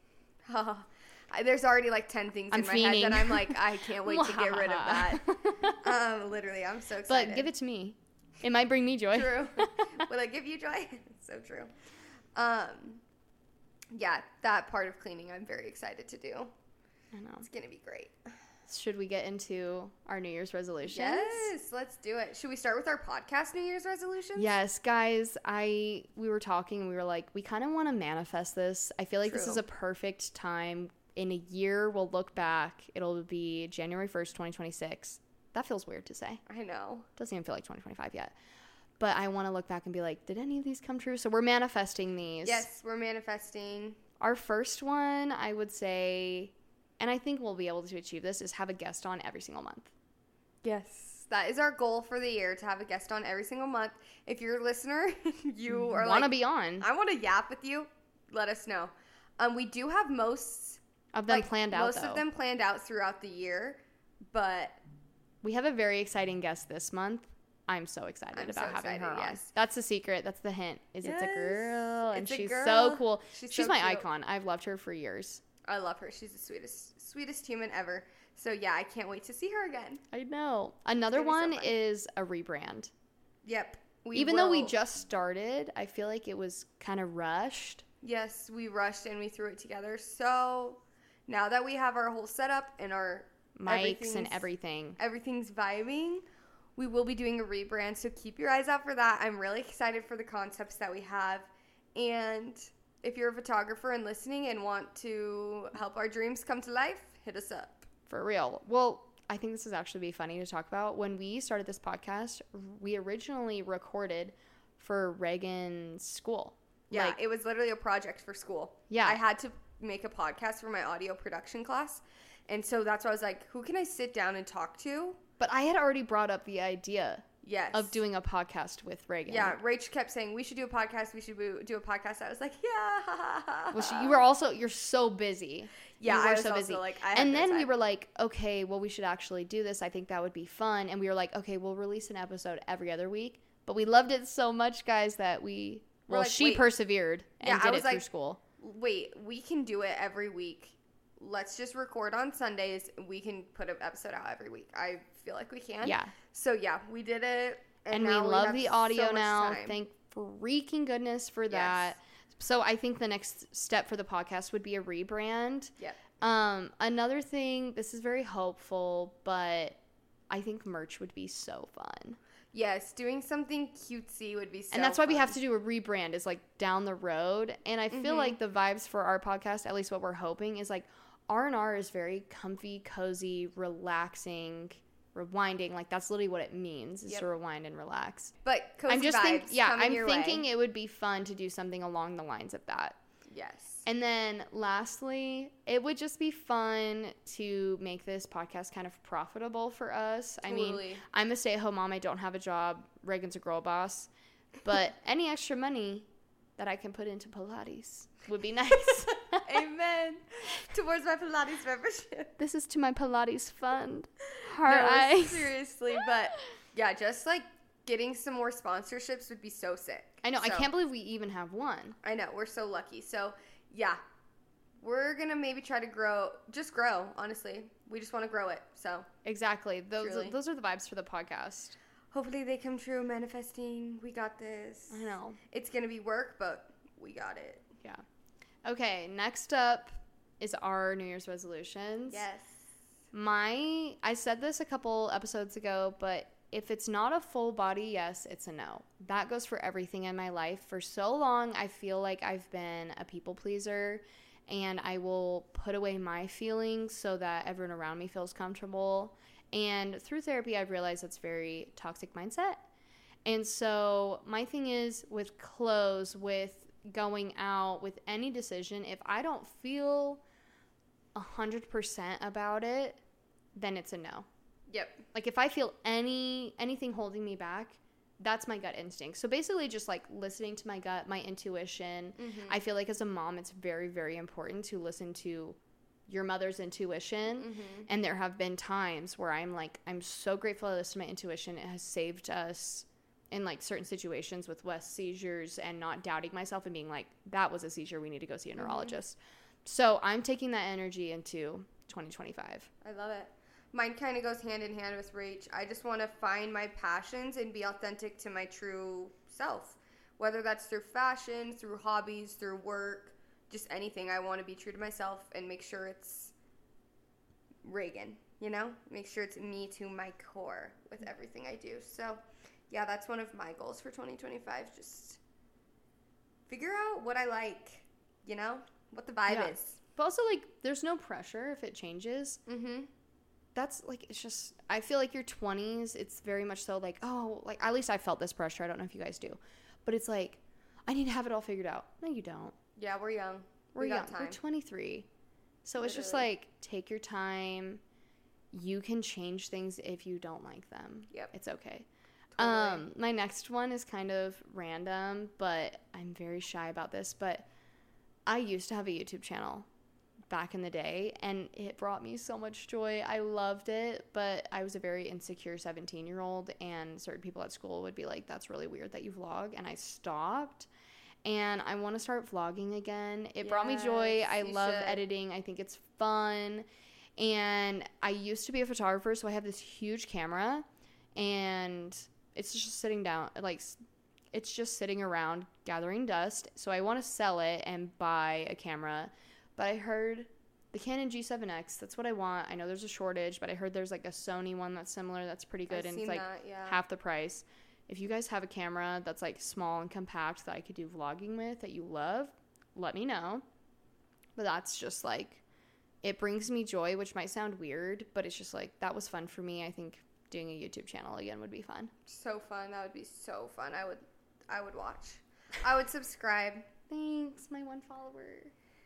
Speaker 1: I, there's already, like, ten things
Speaker 2: I'm
Speaker 1: in my
Speaker 2: fiending.
Speaker 1: head that I'm like, I can't wait to get rid of that. um, literally, I'm so excited.
Speaker 2: But give it to me. It might bring me joy.
Speaker 1: True. Will it give you joy? So true. Um, yeah, that part of cleaning I'm very excited to do.
Speaker 2: I know.
Speaker 1: It's going to be great.
Speaker 2: Should we get into our New Year's resolutions?
Speaker 1: Yes, let's do it. Should we start with our podcast New Year's resolutions?
Speaker 2: Yes, guys. I we were talking and we were like, we kind of want to manifest this. I feel like
Speaker 1: True.
Speaker 2: This is a perfect time. In a year, we'll look back. It'll be January first, twenty twenty-six. That feels weird to say.
Speaker 1: I know.
Speaker 2: Doesn't even feel like twenty twenty-five yet. But I want to look back and be like, did any of these come true? So we're manifesting these.
Speaker 1: Yes, we're manifesting.
Speaker 2: Our first one, I would say, and I think we'll be able to achieve this, is have a guest on every single month.
Speaker 1: Yes. That is our goal for the year, to have a guest on every single month. If you're a listener, you are
Speaker 2: wanna
Speaker 1: like...
Speaker 2: Want to be on.
Speaker 1: I want to yap with you. Let us know. Um, we do have most...
Speaker 2: Of them
Speaker 1: like,
Speaker 2: planned out,
Speaker 1: Most
Speaker 2: though.
Speaker 1: of them planned out throughout the year, but...
Speaker 2: We have a very exciting guest this month. I'm so excited
Speaker 1: I'm
Speaker 2: about
Speaker 1: so
Speaker 2: having
Speaker 1: excited,
Speaker 2: her on.
Speaker 1: yes.
Speaker 2: That's the secret. That's the hint. Is
Speaker 1: Yes,
Speaker 2: it's a girl, and
Speaker 1: it's a
Speaker 2: she's
Speaker 1: girl.
Speaker 2: so cool.
Speaker 1: She's
Speaker 2: She's
Speaker 1: so
Speaker 2: my
Speaker 1: cute.
Speaker 2: icon. I've loved her for years.
Speaker 1: I love her. She's the sweetest, sweetest human ever. So yeah, I can't wait to see her again.
Speaker 2: I know. Another
Speaker 1: gonna be so
Speaker 2: one
Speaker 1: fun.
Speaker 2: is a rebrand.
Speaker 1: Yep. We
Speaker 2: Even though we
Speaker 1: will-
Speaker 2: just started, I feel like it was kind of rushed.
Speaker 1: Yes, we rushed and we threw it together. So now that we have our whole setup and our
Speaker 2: Mics and
Speaker 1: everything's-
Speaker 2: everything.
Speaker 1: everything's vibing, we will be doing a rebrand. So keep your eyes out for that. I'm really excited for the concepts that we have. And if you're a photographer and listening and want to help our dreams come to life, hit us up.
Speaker 2: For real. Well, I think this is actually be funny to talk about. When we started this podcast, we originally recorded for Reagan's school.
Speaker 1: Yeah,
Speaker 2: Like,
Speaker 1: it was literally a project for school.
Speaker 2: Yeah.
Speaker 1: I had to make a podcast for my audio production class. And so that's why I was like, who can I sit down and talk to?
Speaker 2: but I had already brought up the idea
Speaker 1: Yes.
Speaker 2: of doing a podcast with Reagan.
Speaker 1: Yeah, Rach kept saying, we should do a podcast. We should do do a podcast. I was like, yeah.
Speaker 2: Well, she, you were also, you're so busy.
Speaker 1: Yeah,
Speaker 2: you were
Speaker 1: I was
Speaker 2: so
Speaker 1: also
Speaker 2: busy.
Speaker 1: like, I had
Speaker 2: and
Speaker 1: no
Speaker 2: then we
Speaker 1: time.
Speaker 2: were like, okay, well, we should actually do this. I think that would be fun. And we were like, okay, we'll release an episode every other week. But we loved it so much, guys, that we,
Speaker 1: We're
Speaker 2: well,
Speaker 1: like,
Speaker 2: she
Speaker 1: wait.
Speaker 2: persevered and
Speaker 1: Yeah, I
Speaker 2: did
Speaker 1: was
Speaker 2: it through
Speaker 1: like,
Speaker 2: school.
Speaker 1: Wait, we can do it every week. Let's just record on Sundays. We can put an episode out every week. I feel like we can.
Speaker 2: Yeah.
Speaker 1: So, yeah, we did it. And,
Speaker 2: And we
Speaker 1: now
Speaker 2: love
Speaker 1: have
Speaker 2: the
Speaker 1: so
Speaker 2: audio
Speaker 1: much
Speaker 2: now.
Speaker 1: time.
Speaker 2: Thank freaking goodness for that. So I think the next step for the podcast would be a rebrand.
Speaker 1: Yep.
Speaker 2: Um, another thing, this is very hopeful, but I think merch would be so fun.
Speaker 1: Yes, doing something cutesy would be so
Speaker 2: and that's why we
Speaker 1: fun.
Speaker 2: have to do a rebrand, is like down the road. And I feel
Speaker 1: Mhm.
Speaker 2: like the vibes for our podcast, at least what we're hoping, is like R and R is very comfy, cozy, relaxing, rewinding. Like that's literally what it means, is
Speaker 1: Yep.
Speaker 2: to rewind and relax.
Speaker 1: But cozy
Speaker 2: I'm just
Speaker 1: vibes
Speaker 2: think, yeah,
Speaker 1: coming
Speaker 2: I'm
Speaker 1: your
Speaker 2: thinking
Speaker 1: way.
Speaker 2: it would be fun to do something along the lines of that.
Speaker 1: Yes.
Speaker 2: And then lastly, it would just be fun to make this podcast kind of profitable for us. I mean,
Speaker 1: Totally.
Speaker 2: I'm a stay-at-home mom. I don't have a job. Reagan's a girl boss. But any extra money that I can put into Pilates would be nice.
Speaker 1: Amen. Towards my Pilates membership.
Speaker 2: This is to my Pilates fund. Heart
Speaker 1: No,
Speaker 2: eyes.
Speaker 1: seriously, but Yeah, just like getting some more sponsorships would be so sick.
Speaker 2: I know.
Speaker 1: So,
Speaker 2: I can't believe we even have one.
Speaker 1: I know. We're so lucky. So, yeah. We're going to maybe try to grow, just grow, honestly. We just want to grow it. So,
Speaker 2: Exactly. Those
Speaker 1: Truly.
Speaker 2: those are the vibes for the podcast.
Speaker 1: hopefully they come true. Manifesting. We got this.
Speaker 2: I know.
Speaker 1: It's going to be work, but we got it.
Speaker 2: Yeah. Okay, next up is our New Year's resolutions.
Speaker 1: Yes.
Speaker 2: My, I said this a couple episodes ago, but if it's not a full body yes, it's a no. That goes for everything in my life. For so long, I feel like I've been a people pleaser, and I will put away my feelings so that everyone around me feels comfortable. And through therapy, I've realized that's very toxic mindset. And so my thing is with clothes, with going out, with any decision, if I don't feel one hundred percent about it, then it's a no.
Speaker 1: Yep.
Speaker 2: Like if I feel any anything holding me back, that's my gut instinct. So basically just like listening to my gut, my intuition.
Speaker 1: Mm-hmm.
Speaker 2: I feel like as a mom, it's very, very important to listen to your mother's intuition.
Speaker 1: Mm-hmm.
Speaker 2: And there have been times where I'm like, I'm so grateful I listened to my intuition. It has saved us in like certain situations with less seizures and not doubting myself and being like, that was a seizure. We need to go see a neurologist. Mm-hmm. So I'm taking that energy into twenty twenty-five.
Speaker 1: I love it. Mine kind of goes hand in hand with Rach. I just want to find my passions and be authentic to my true self. Whether that's through fashion, through hobbies, through work, just anything. I want to be true to myself and make sure it's Reagan, you know? Make sure it's me to my core with everything I do. So, yeah, that's one of my goals for twenty twenty-five. Just figure out what I like, you know? What the vibe
Speaker 2: Yeah.
Speaker 1: is.
Speaker 2: But also, like, there's no pressure if it changes.
Speaker 1: Mm-hmm.
Speaker 2: That's, like, it's just, I feel like your twenties, it's very much so, like, oh, like, at least I felt this pressure. I don't know if you guys do. But it's like, I need to have it all figured out. No, you don't.
Speaker 1: Yeah, we're young.
Speaker 2: We're
Speaker 1: we
Speaker 2: young.
Speaker 1: got time.
Speaker 2: We're twenty-three. So it's just,
Speaker 1: Literally.
Speaker 2: like, take your time. You can change things if you don't like them.
Speaker 1: Yep.
Speaker 2: It's okay.
Speaker 1: Totally.
Speaker 2: Um, my next one is kind of random, but I'm very shy about this. But I used to have a YouTube channel back in the day, and it brought me so much joy. I loved it, but I was a very insecure seventeen-year-old, and certain people at school would be like, that's really weird that you vlog, and I stopped. And I want to start vlogging again. It brought me joy.
Speaker 1: Yes,
Speaker 2: I
Speaker 1: you
Speaker 2: love
Speaker 1: should.
Speaker 2: editing. I think it's fun. And I used to be a photographer, so I have this huge camera, and it's just sitting down, like, it's just sitting around gathering dust. So I want to sell it and buy a camera. But I heard the Canon G seven X, that's what I want. I know there's a shortage, but I heard there's like a Sony one that's similar, that's pretty good,
Speaker 1: I've
Speaker 2: and
Speaker 1: seen
Speaker 2: it's like
Speaker 1: that, yeah.
Speaker 2: half the price. If you guys have a camera that's like small and compact that I could do vlogging with that you love, let me know. But that's just like, it brings me joy, which might sound weird, but it's just like, that was fun for me. I think doing a YouTube channel again would be fun.
Speaker 1: So fun. That would be so fun. I would I would watch. I would subscribe.
Speaker 2: Thanks, my one follower.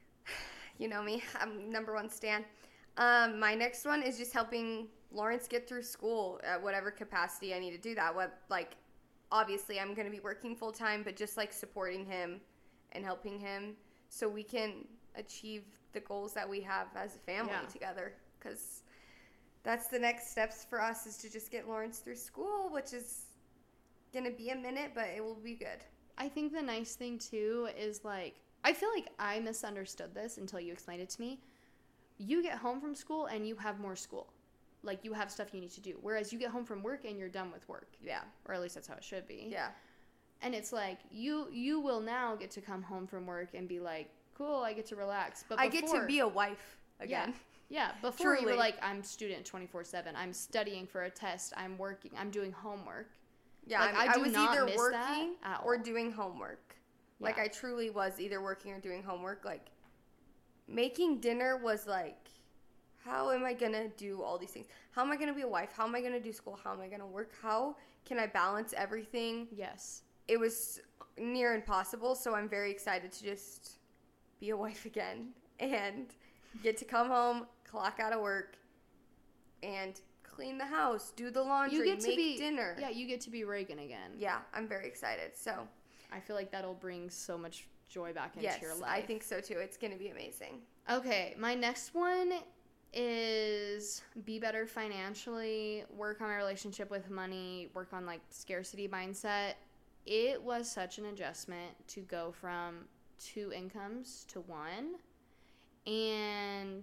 Speaker 1: You know me. I'm number one stan. Um, my next one is just helping Lawrence get through school at whatever capacity I need to do that. What like obviously I'm going to be working full time, but just like supporting him and helping him so we can achieve the goals that we have as a family
Speaker 2: Yeah.
Speaker 1: together, cuz that's the next steps for us, is to just get Lawrence through school, which is going to be a minute, but it will be good.
Speaker 2: I think the nice thing too is like, I feel like I misunderstood this until you explained it to me. You get home from school and you have more school. Like, you have stuff you need to do. Whereas you get home from work and you're done with work.
Speaker 1: Yeah.
Speaker 2: Or at least that's how it should be.
Speaker 1: Yeah.
Speaker 2: And it's like, you you will now get to come home from work and be like, cool, I get to relax. But
Speaker 1: I get to
Speaker 2: before-
Speaker 1: be a wife again.
Speaker 2: Yeah, before you were
Speaker 1: Truly.
Speaker 2: like, I'm student twenty-four seven. I'm studying for a test. I'm working. I'm doing homework.
Speaker 1: Yeah,
Speaker 2: Like,
Speaker 1: I,
Speaker 2: I
Speaker 1: I
Speaker 2: do
Speaker 1: was
Speaker 2: not
Speaker 1: either
Speaker 2: miss
Speaker 1: working
Speaker 2: that at
Speaker 1: or
Speaker 2: all.
Speaker 1: doing homework. Like,
Speaker 2: Yeah.
Speaker 1: I truly was either working or doing homework. Like, making dinner was like, how am I going to do all these things? How am I going to be a wife? How am I going to do school? How am I going to work? How can I balance everything?
Speaker 2: Yes.
Speaker 1: It was near impossible, so I'm very excited to just be a wife again and get to come home, clock out of work, and clean the house, do the laundry,
Speaker 2: You get to
Speaker 1: make
Speaker 2: be
Speaker 1: dinner.
Speaker 2: Yeah, you get to be Reagan again.
Speaker 1: Yeah, I'm very excited. So,
Speaker 2: I feel like that'll bring so much joy back into
Speaker 1: yes,
Speaker 2: your life.
Speaker 1: I think so too. It's going to be amazing.
Speaker 2: Okay, my next one is be better financially, work on my relationship with money, work on like scarcity mindset. It was such an adjustment to go from two incomes to one. And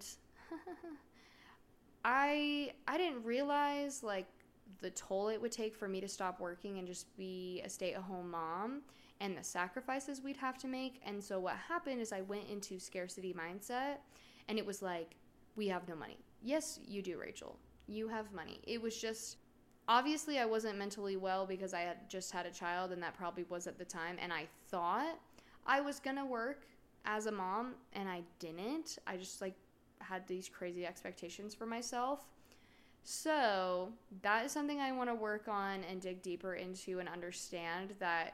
Speaker 2: I I didn't realize like the toll it would take for me to stop working and just be a stay-at-home mom and the sacrifices we'd have to make. And so what happened is I went into scarcity mindset, and it was like, we have no money. Yes, you do, Rachel. You have money. It was just, obviously I wasn't mentally well because I had just had a child, and that probably was at the time. And I thought I was going to work as a mom, and I didn't. I just like had these crazy expectations for myself. So that is something I want to work on and dig deeper into and understand that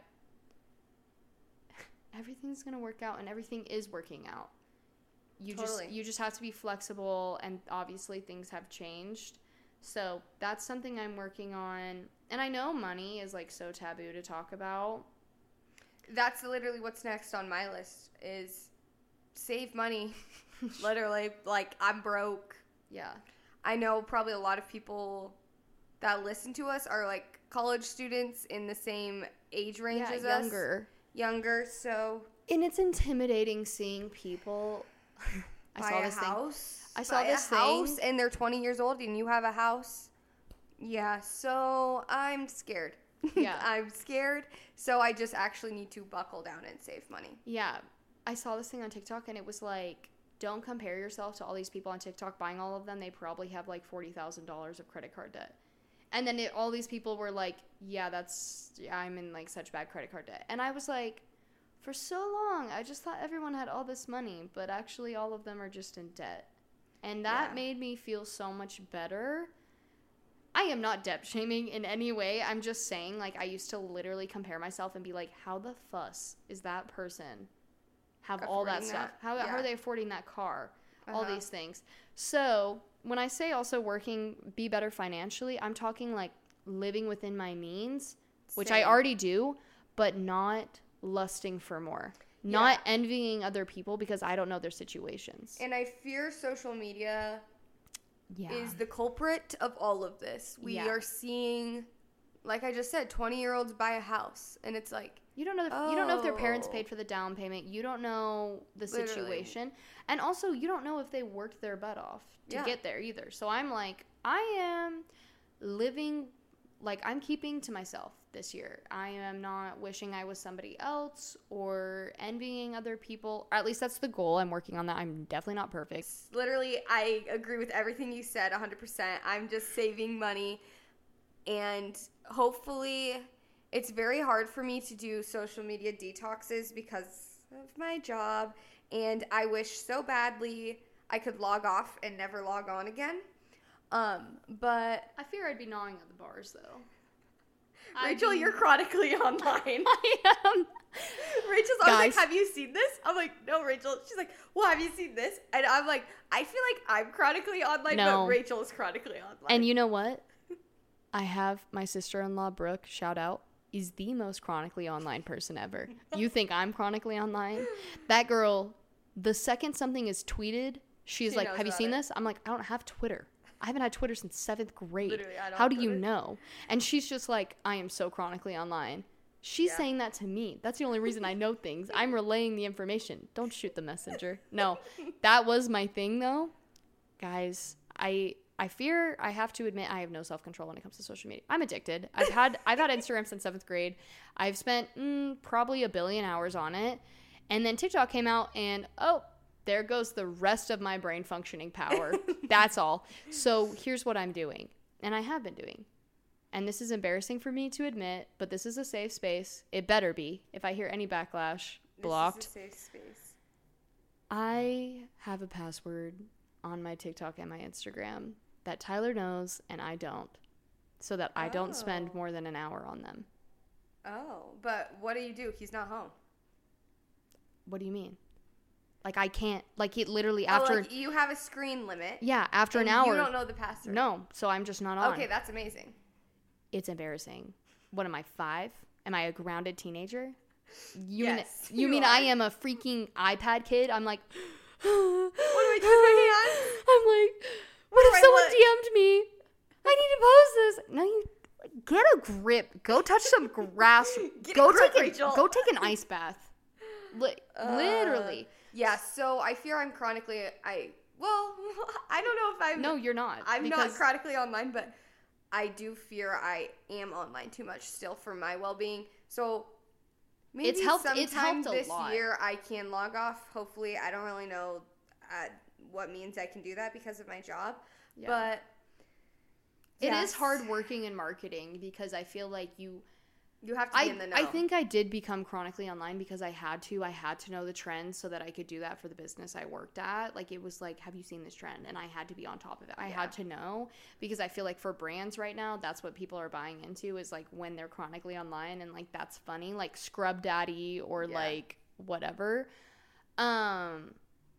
Speaker 2: everything's going to work out, and everything is working out. You
Speaker 1: Totally.
Speaker 2: just you just have to be flexible, and obviously things have changed. So that's something I'm working on. And I know money is like so taboo to talk about.
Speaker 1: That's literally what's next on my list is save money. Literally, like, I'm broke.
Speaker 2: Yeah.
Speaker 1: I know probably a lot of people that listen to us are like college students in the same age range
Speaker 2: Yeah,
Speaker 1: as
Speaker 2: younger.
Speaker 1: us. Younger, so
Speaker 2: And it's intimidating seeing people. I
Speaker 1: buy
Speaker 2: saw
Speaker 1: a
Speaker 2: this
Speaker 1: house.
Speaker 2: thing. I saw
Speaker 1: buy
Speaker 2: this
Speaker 1: a house
Speaker 2: thing.
Speaker 1: and they're twenty years old and you have a house. Yeah, so I'm scared.
Speaker 2: Yeah.
Speaker 1: I'm scared. So I just actually need to buckle down and save money.
Speaker 2: Yeah. I saw this thing on TikTok, and it was like, don't compare yourself to all these people on TikTok buying all of them. They probably have like forty thousand dollars of credit card debt. And then it, all these people were like, yeah, that's, yeah, I'm in like such bad credit card debt. And I was like, for so long, I just thought everyone had all this money, but actually all of them are just in debt. And that
Speaker 1: Yeah.
Speaker 2: made me feel so much better. I am not debt shaming in any way. I'm just saying, like, I used to literally compare myself and be like, how the fuss is that person have all that
Speaker 1: Affording
Speaker 2: stuff?
Speaker 1: that?
Speaker 2: How, how
Speaker 1: Yeah.
Speaker 2: are they affording that car? All
Speaker 1: Uh-huh.
Speaker 2: these things. So when I say also working, be better financially, I'm talking like living within my means, which I
Speaker 1: Same.
Speaker 2: already do, but not lusting for more. Not
Speaker 1: Yeah.
Speaker 2: envying other people because I don't know their situations.
Speaker 1: And I fear social media
Speaker 2: Yeah.
Speaker 1: is the culprit of all of this. We
Speaker 2: Yeah.
Speaker 1: are seeing, like I just said, twenty-year-olds buy a house. And it's like,
Speaker 2: You don't know. If, You don't know if their parents
Speaker 1: Oh.
Speaker 2: paid for the down payment. You don't know the
Speaker 1: Literally.
Speaker 2: situation, and also you don't know if they worked their butt off to
Speaker 1: Yeah.
Speaker 2: get there either. So I'm like, I am living, like I'm keeping to myself this year. I am not wishing I was somebody else or envying other people. Or at least that's the goal. I'm working on that. I'm definitely not perfect.
Speaker 1: literally, I agree with everything you said one hundred percent. I'm just saving money. And hopefully, it's very hard for me to do social media detoxes because of my job. And I wish so badly I could log off and never log on again. Um, but
Speaker 2: I fear I'd be gnawing at the bars though. I'd
Speaker 1: Rachel,
Speaker 2: be-
Speaker 1: you're chronically online.
Speaker 2: I am.
Speaker 1: Rachel's always like,
Speaker 2: Guys.
Speaker 1: have you seen this? I'm like, no, Rachel. She's like, well, have you seen this? And I'm like, I feel like I'm chronically online,
Speaker 2: No.
Speaker 1: but Rachel is chronically online.
Speaker 2: And you know what? I have my sister-in-law, Brooke, shout out, is the most chronically online person ever. You think I'm chronically online? That girl, the second something is tweeted, she's
Speaker 1: She
Speaker 2: like,
Speaker 1: knows
Speaker 2: have you
Speaker 1: about
Speaker 2: seen
Speaker 1: it.
Speaker 2: this? I'm like, I don't have Twitter. I haven't had Twitter since seventh grade.
Speaker 1: Literally, I don't
Speaker 2: How do
Speaker 1: have
Speaker 2: you
Speaker 1: Twitter.
Speaker 2: know? And she's just like, I am so chronically online. She's
Speaker 1: Yeah.
Speaker 2: saying that to me. That's the only reason I know things. I'm relaying the information. Don't shoot the messenger. No, that was my thing though. Guys, I I fear I have to admit I have no self-control when it comes to social media. I'm addicted. I've had I've had Instagram since seventh grade. I've spent mm, probably a billion hours on it. And then TikTok came out and oh, there goes the rest of my brain functioning power. That's all. So here's what I'm doing. And I have been doing. And this is embarrassing for me to admit, but this is a safe space. It better be. If I hear any backlash, blocked.
Speaker 1: This is a safe space.
Speaker 2: I have a password on my TikTok and my Instagram that Tyler knows and I don't, so that I don't spend
Speaker 1: Oh.
Speaker 2: more than an hour on them.
Speaker 1: Oh, but what do you do? He's not home.
Speaker 2: What do you mean? Like I can't, like it literally
Speaker 1: After,
Speaker 2: after,
Speaker 1: oh, like you have a screen limit.
Speaker 2: yeah, after
Speaker 1: and
Speaker 2: an hour.
Speaker 1: You don't know the password.
Speaker 2: No, so I'm just not on.
Speaker 1: Okay, that's amazing.
Speaker 2: It's embarrassing. What am I, five? Am I a grounded teenager? You
Speaker 1: Yes,
Speaker 2: mean, you
Speaker 1: you
Speaker 2: mean
Speaker 1: are.
Speaker 2: I am a freaking iPad kid? I'm like,
Speaker 1: What do I do with my hands?
Speaker 2: I'm like, Get a grip. Go touch some grass.
Speaker 1: Get
Speaker 2: go
Speaker 1: a grip,
Speaker 2: take a,
Speaker 1: Rachel.
Speaker 2: Go take an ice bath. Li-
Speaker 1: Uh,
Speaker 2: literally.
Speaker 1: Yeah, so I fear I'm chronically, I, well, I don't know if I'm,
Speaker 2: No, you're not.
Speaker 1: I'm not
Speaker 2: because-
Speaker 1: chronically online, but I do fear I am online too much still for my well-being. So maybe
Speaker 2: It's helped-
Speaker 1: sometime
Speaker 2: it's helped a
Speaker 1: this
Speaker 2: lot.
Speaker 1: year I can log off. Hopefully, I don't really know uh, what means I can do that because of my job,
Speaker 2: Yeah.
Speaker 1: but
Speaker 2: It
Speaker 1: yes,
Speaker 2: is hard working in marketing because I feel like you
Speaker 1: You have to be
Speaker 2: I,
Speaker 1: in the know.
Speaker 2: I think I did become chronically online because I had to. I had to know the trends so that I could do that for the business I worked at. Like, it was like, have you seen this trend? And I had to be on top of it. I
Speaker 1: Yeah.
Speaker 2: had to know because I feel like for brands right now, that's what people are buying into is like when they're chronically online and like that's funny, like Scrub Daddy or
Speaker 1: Yeah.
Speaker 2: like whatever. Um,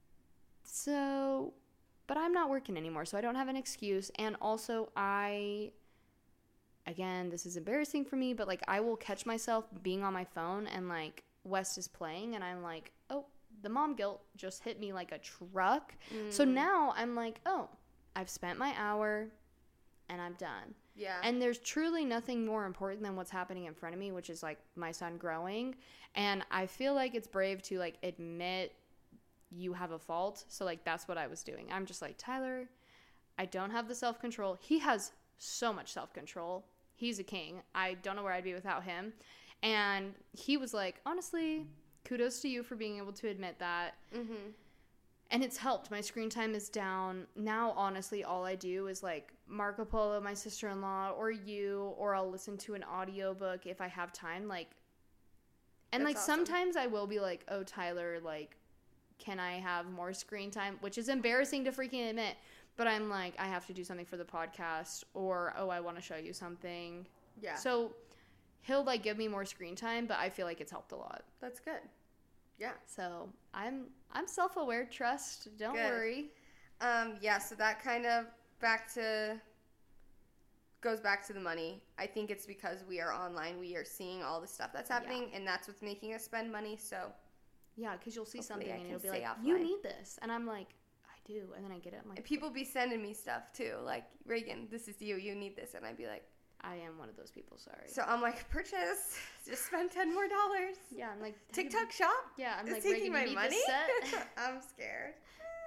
Speaker 2: so, but I'm not working anymore, so I don't have an excuse. And also, I. Again, this is embarrassing for me, but like I will catch myself being on my phone and like West is playing and I'm like, oh, the mom guilt just hit me like a truck. So
Speaker 1: Mm.
Speaker 2: now I'm like, oh, I've spent my hour and I'm done.
Speaker 1: Yeah.
Speaker 2: And there's truly nothing more important than what's happening in front of me, which is like my son growing. And I feel like it's brave to like admit you have a fault. So like that's what I was doing. I'm just like, Tyler, I don't have the self-control. He has so much self-control. He's a king. I don't know where I'd be without him. And he was like, honestly, kudos to you for being able to admit that.
Speaker 1: Mm-hmm.
Speaker 2: And it's helped. My screen time is down. Now, honestly, all I do is like Marco Polo, my sister-in-law, or you, or I'll listen to an audiobook if I have time. Like, and
Speaker 1: That's
Speaker 2: like
Speaker 1: awesome.
Speaker 2: sometimes I will be like, oh, Tyler, like, can I have more screen time? Which is embarrassing to freaking admit. But I'm like, I have to do something for the podcast, or, oh, I want to show you something.
Speaker 1: Yeah.
Speaker 2: So he'll, like, give me more screen time, but I feel like it's helped a lot.
Speaker 1: That's good. Yeah.
Speaker 2: So I'm I'm self-aware, trust, don't
Speaker 1: Good.
Speaker 2: worry.
Speaker 1: Um, yeah, so that kind of back to, goes back to the money. I think it's because we are online, we are seeing all the stuff that's happening, and that's what's making us spend money, so.
Speaker 2: Yeah, because you'll see
Speaker 1: Hopefully
Speaker 2: something
Speaker 1: I
Speaker 2: and
Speaker 1: can
Speaker 2: it'll be
Speaker 1: stay
Speaker 2: like, you
Speaker 1: offline.
Speaker 2: need this. And I'm like, I do. And then I get it. I'm
Speaker 1: And
Speaker 2: like,
Speaker 1: people be sending me stuff, too, like, Reagan, this is you, you need this, and I'd be like,
Speaker 2: I am one of those people, sorry.
Speaker 1: so I'm like, purchase, just spend ten more dollars.
Speaker 2: yeah, I'm like, have you-
Speaker 1: TikTok shop?
Speaker 2: Yeah, I'm
Speaker 1: Is
Speaker 2: like,
Speaker 1: taking
Speaker 2: Reagan,
Speaker 1: my
Speaker 2: you need
Speaker 1: money?
Speaker 2: this set?
Speaker 1: I'm scared.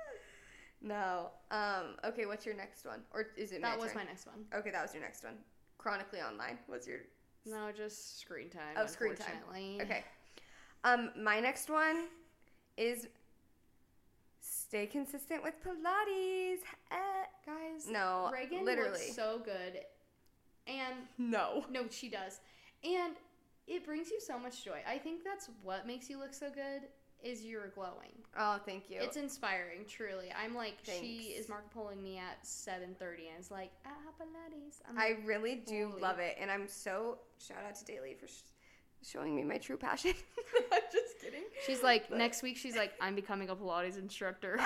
Speaker 1: No. Um, okay, what's your next one? Or is it my
Speaker 2: That was
Speaker 1: turn?
Speaker 2: my next one.
Speaker 1: Okay, that was your next one. Chronically online. What's your
Speaker 2: No, just screen time.
Speaker 1: Oh, screen time.
Speaker 2: unfortunately.
Speaker 1: Okay. Um, my next one is stay consistent with Pilates. Eh.
Speaker 2: Guys,
Speaker 1: No,
Speaker 2: Reagan
Speaker 1: literally.
Speaker 2: looks so good. And
Speaker 1: No.
Speaker 2: no, she does. And it brings you so much joy. I think that's what makes you look so good is you're glowing.
Speaker 1: Oh, thank you.
Speaker 2: It's inspiring, truly. I'm like, she
Speaker 1: Thanks.
Speaker 2: is Marco Poloing me at seven thirty and it's like, ah, Pilates. I'm
Speaker 1: I
Speaker 2: like,
Speaker 1: really do
Speaker 2: holy.
Speaker 1: love it, and I'm so shout out to Daily for sh- showing me my true passion. I'm just kidding.
Speaker 2: she's like,
Speaker 1: But-
Speaker 2: next week, she's like, I'm becoming a Pilates instructor.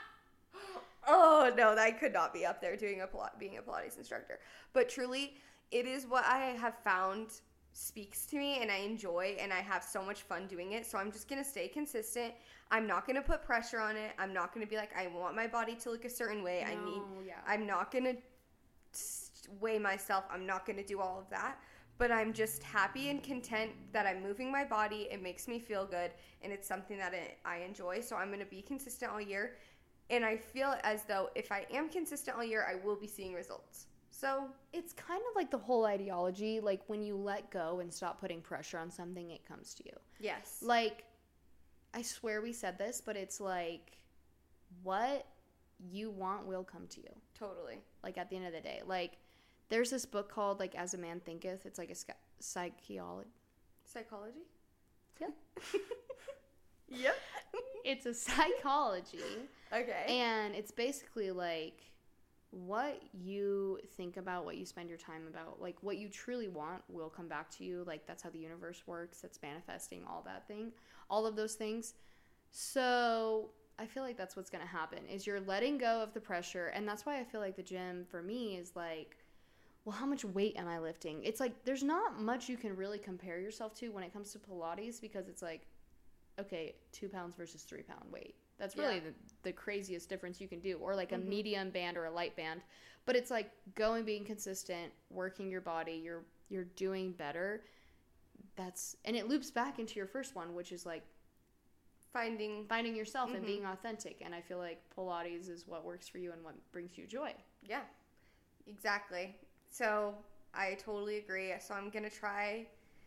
Speaker 1: Oh no, I could not be up there doing a Pil- being a Pilates instructor. But truly, it is what I have found speaks to me, and I enjoy, and I have so much fun doing it. So I'm just gonna stay consistent. I'm not gonna put pressure on it. I'm not gonna be like, I want my body to look a certain way. I need.
Speaker 2: No, yeah.
Speaker 1: I'm not gonna s- weigh myself. I'm not gonna do all of that. But I'm just happy and content that I'm moving my body. It makes me feel good, and it's something that I I enjoy. So I'm gonna be consistent all year. And I feel as though if I am consistent all year, I will be seeing results. So,
Speaker 2: It's kind of like the whole ideology, like when you let go and stop putting pressure on something, it comes to you.
Speaker 1: yes.
Speaker 2: Like, I swear we said this, but it's like, what you want will come to you.
Speaker 1: Totally.
Speaker 2: Like, at the end of the day. Like, there's this book called, like, As a Man Thinketh. It's like a sc- psychology.
Speaker 1: Psychology?
Speaker 2: Yep.
Speaker 1: Yep.
Speaker 2: It's a psychology.
Speaker 1: Okay.
Speaker 2: And it's basically like what you think about, what you spend your time about, like what you truly want will come back to you. Like that's how the universe works. That's manifesting, all that thing, all of those things. So I feel like that's what's going to happen is you're letting go of the pressure. And that's why I feel like the gym for me is like, well, how much weight am I lifting? It's like there's not much you can really compare yourself to when it comes to Pilates because it's like, okay, two pounds versus three pound weight. That's really
Speaker 1: Yeah.
Speaker 2: the, the craziest difference you can do. Or like a
Speaker 1: Mhm.
Speaker 2: medium band or a light band. But it's like going, being consistent, working your body, your you're doing better. That's and it loops back into your first one, which is like
Speaker 1: finding
Speaker 2: finding yourself
Speaker 1: mm-hmm.
Speaker 2: and being authentic. And I feel like Pilates is what works for you and what brings you joy.
Speaker 1: Yeah, exactly. So I totally agree. So I'm gonna try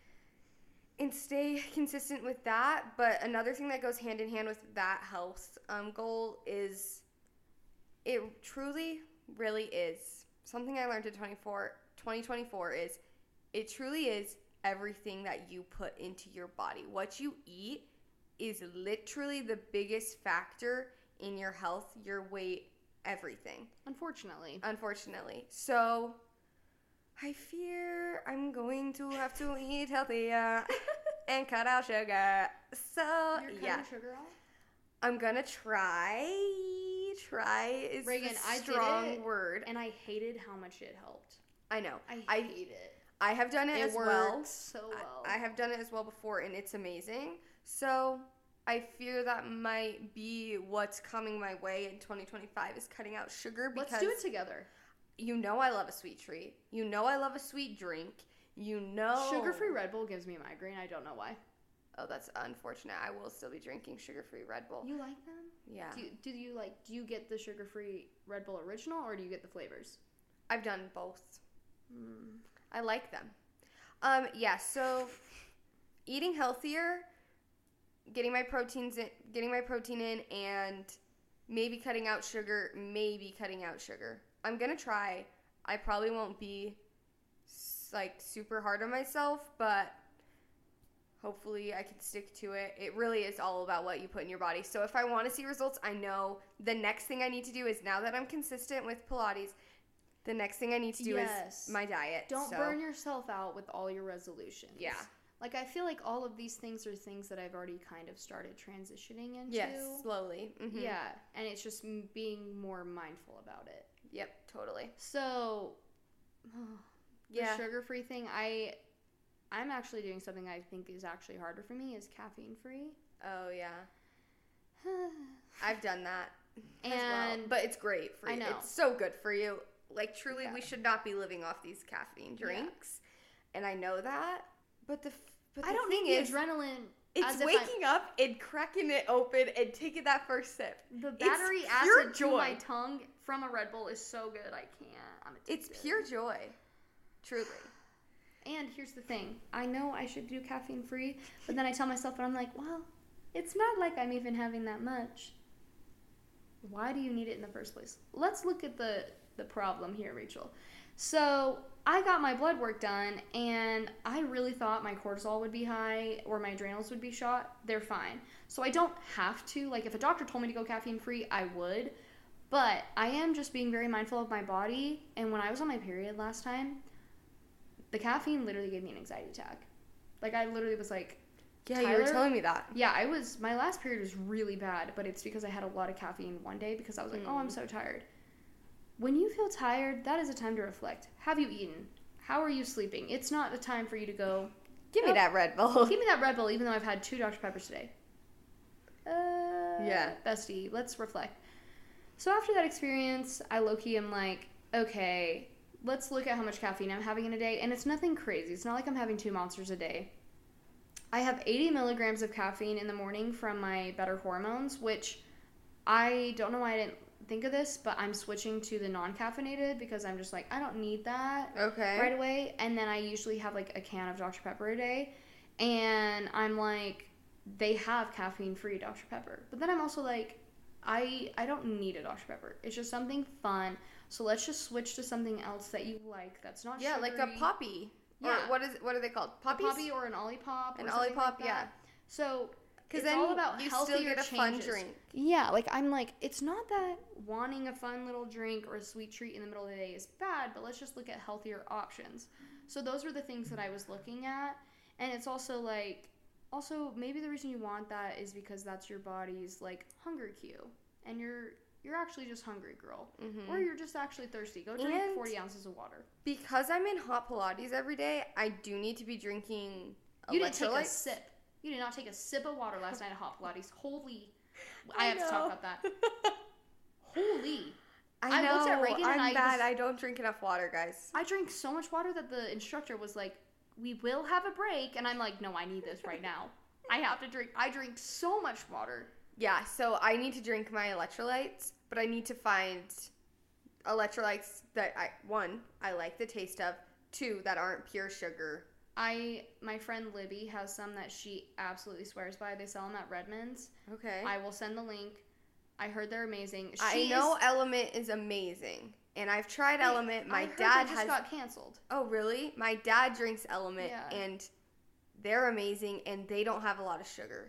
Speaker 1: and stay consistent with that. But another thing that goes hand in hand with that health um, goal is it truly, really is something I learned in twenty twenty-four is it truly is everything that you put into your body. What you eat is literally the biggest factor in your health, your weight, everything.
Speaker 2: Unfortunately.
Speaker 1: Unfortunately. So I fear I'm going to have to eat healthier and cut out sugar. So,
Speaker 2: You're cutting
Speaker 1: yeah.
Speaker 2: sugar off?
Speaker 1: I'm going to try. Try is
Speaker 2: Reagan,
Speaker 1: a
Speaker 2: I
Speaker 1: strong
Speaker 2: did it,
Speaker 1: word.
Speaker 2: And I hated how much it helped.
Speaker 1: I know.
Speaker 2: I
Speaker 1: I
Speaker 2: hate it.
Speaker 1: I have done it,
Speaker 2: It
Speaker 1: as
Speaker 2: works
Speaker 1: well.
Speaker 2: so well.
Speaker 1: I, I have done it as well before, and it's amazing. So I fear that might be what's coming my way in twenty twenty-five is cutting out sugar because
Speaker 2: Let's do it together.
Speaker 1: You know I love a sweet treat. You know I love a sweet drink. You know
Speaker 2: Sugar-free Red Bull gives me a migraine. I don't know why.
Speaker 1: Oh, that's unfortunate. I will still be drinking sugar-free Red Bull.
Speaker 2: You like them?
Speaker 1: Yeah.
Speaker 2: Do you, do you like? Do you get the sugar-free Red Bull original or do you get the flavors?
Speaker 1: I've done both.
Speaker 2: Mm.
Speaker 1: I like them. Um, yeah. So, eating healthier, getting my proteins in, getting my protein in, and maybe cutting out sugar. Maybe cutting out sugar. I'm gonna try. I probably won't be like super hard on myself, but hopefully I can stick to it. It really is all about what you put in your body. So if I want to see results, I know the next thing I need to do is, now that I'm consistent with Pilates, the next thing I need to do
Speaker 2: Yes.
Speaker 1: is my diet.
Speaker 2: Don't
Speaker 1: so.
Speaker 2: burn yourself out with all your resolutions.
Speaker 1: Yeah.
Speaker 2: Like, I feel like all of these things are things that I've already kind of started transitioning into.
Speaker 1: Yes, slowly. Mm-hmm.
Speaker 2: Yeah, and it's just m- being more mindful about it.
Speaker 1: Yep, totally.
Speaker 2: So, the
Speaker 1: Yeah.
Speaker 2: sugar-free thing, I, I'm actually doing something I think is actually harder for me, is caffeine-free.
Speaker 1: Oh, yeah. I've done that as
Speaker 2: And
Speaker 1: well. But it's great for you.
Speaker 2: I know.
Speaker 1: It's so good for you. Like, truly,
Speaker 2: Yeah.
Speaker 1: we should not be living off these caffeine drinks. Yeah. And I know that. But the, but the
Speaker 2: I don't
Speaker 1: thing
Speaker 2: need
Speaker 1: is,
Speaker 2: the adrenaline.
Speaker 1: it's
Speaker 2: as if
Speaker 1: waking up and cracking it open and taking that first sip.
Speaker 2: The battery
Speaker 1: It's pure
Speaker 2: acid
Speaker 1: joy.
Speaker 2: to my tongue from a Red Bull is so good. I can't. I'm
Speaker 1: It's
Speaker 2: addicted.
Speaker 1: pure joy. Truly.
Speaker 2: And here's the thing. I know I should do caffeine free, but then I tell myself, and I'm like, well, it's not like I'm even having that much. Why do you need it in the first place? Let's look at the, the problem here, Rachel. So I got my blood work done, and I really thought my cortisol would be high or my adrenals would be shot. They're fine. So I don't have to. Like, if a doctor told me to go caffeine free, I would. But I am just being very mindful of my body. And when I was on my period last time, the caffeine literally gave me an anxiety attack. Like, I literally was like,
Speaker 1: Yeah, you were
Speaker 2: Tyler?
Speaker 1: telling me that.
Speaker 2: yeah, I was, my last period was really bad, but it's because I had a lot of caffeine one day because I was like,
Speaker 1: Mm.
Speaker 2: oh, I'm so tired. When you feel tired, that is a time to reflect. Have you eaten? How are you sleeping? It's not a time for you to go,
Speaker 1: Give me
Speaker 2: Oh.
Speaker 1: that Red Bull.
Speaker 2: give me that Red Bull, even though I've had two Doctor Peppers today. Uh,
Speaker 1: Yeah.
Speaker 2: Bestie, let's reflect. So after that experience, I low-key am like, okay, let's look at how much caffeine I'm having in a day. And it's nothing crazy. It's not like I'm having two monsters a day. I have eighty milligrams of caffeine in the morning from my Better Hormones, which I don't know why I didn't think of this, but I'm switching to the non-caffeinated because I'm just like, I don't need that
Speaker 1: Okay.
Speaker 2: right away. And then I usually have like a can of Doctor Pepper a day. And I'm like, they have caffeine-free Doctor Pepper. But then I'm also like, I I don't need a Doctor Pepper. It's just something fun. So let's just switch to something else that you like that's not
Speaker 1: Yeah, like a
Speaker 2: sugary.
Speaker 1: poppy.
Speaker 2: Yeah.
Speaker 1: Or what is what are they called?
Speaker 2: A
Speaker 1: Poppies?
Speaker 2: poppy or an Olipop.
Speaker 1: An
Speaker 2: or something
Speaker 1: Olipop,
Speaker 2: like
Speaker 1: yeah.
Speaker 2: that. So
Speaker 1: Because
Speaker 2: it's
Speaker 1: then
Speaker 2: all about
Speaker 1: you
Speaker 2: healthier
Speaker 1: still get a fun
Speaker 2: changes.
Speaker 1: drink.
Speaker 2: Yeah, like I'm like, it's not that wanting a fun little drink or a sweet treat in the middle of the day is bad, but let's just look at healthier options. So those were the things that I was looking at. And it's also like, also maybe the reason you want that is because that's your body's like hunger cue. And you're you're actually just hungry, girl.
Speaker 1: Mhm.
Speaker 2: Or you're just actually thirsty. Go drink
Speaker 1: And-
Speaker 2: forty ounces of water.
Speaker 1: Because I'm in hot Pilates every day, I do need to be drinking
Speaker 2: You didn't take a
Speaker 1: electrolytes.
Speaker 2: sip. You did not take a sip of water last night at Hot Pilates. Holy.
Speaker 1: I
Speaker 2: I have to talk
Speaker 1: know.
Speaker 2: about that. Holy.
Speaker 1: I,
Speaker 2: I,
Speaker 1: know.
Speaker 2: looked at break it and
Speaker 1: I'm
Speaker 2: I
Speaker 1: bad.
Speaker 2: was-
Speaker 1: I don't drink enough water, guys.
Speaker 2: I drank so much water that the instructor was like, we will have a break. And I'm like, no, I need this right now. I have to drink. I drink so much water.
Speaker 1: Yeah, so I need to drink my electrolytes, but I need to find electrolytes that I, one, I like the taste of, two, that aren't pure sugar.
Speaker 2: I, my friend Libby has some that she absolutely swears by. They sell them at Redmond's.
Speaker 1: Okay.
Speaker 2: I will send the link. I heard they're amazing. She
Speaker 1: I know
Speaker 2: is,
Speaker 1: Element is amazing, and I've tried
Speaker 2: Wait,
Speaker 1: Element. My
Speaker 2: I heard
Speaker 1: dad
Speaker 2: they just
Speaker 1: has.
Speaker 2: got canceled.
Speaker 1: Oh, really? My dad drinks Element,
Speaker 2: Yeah.
Speaker 1: and they're amazing, and they don't have a lot of sugar,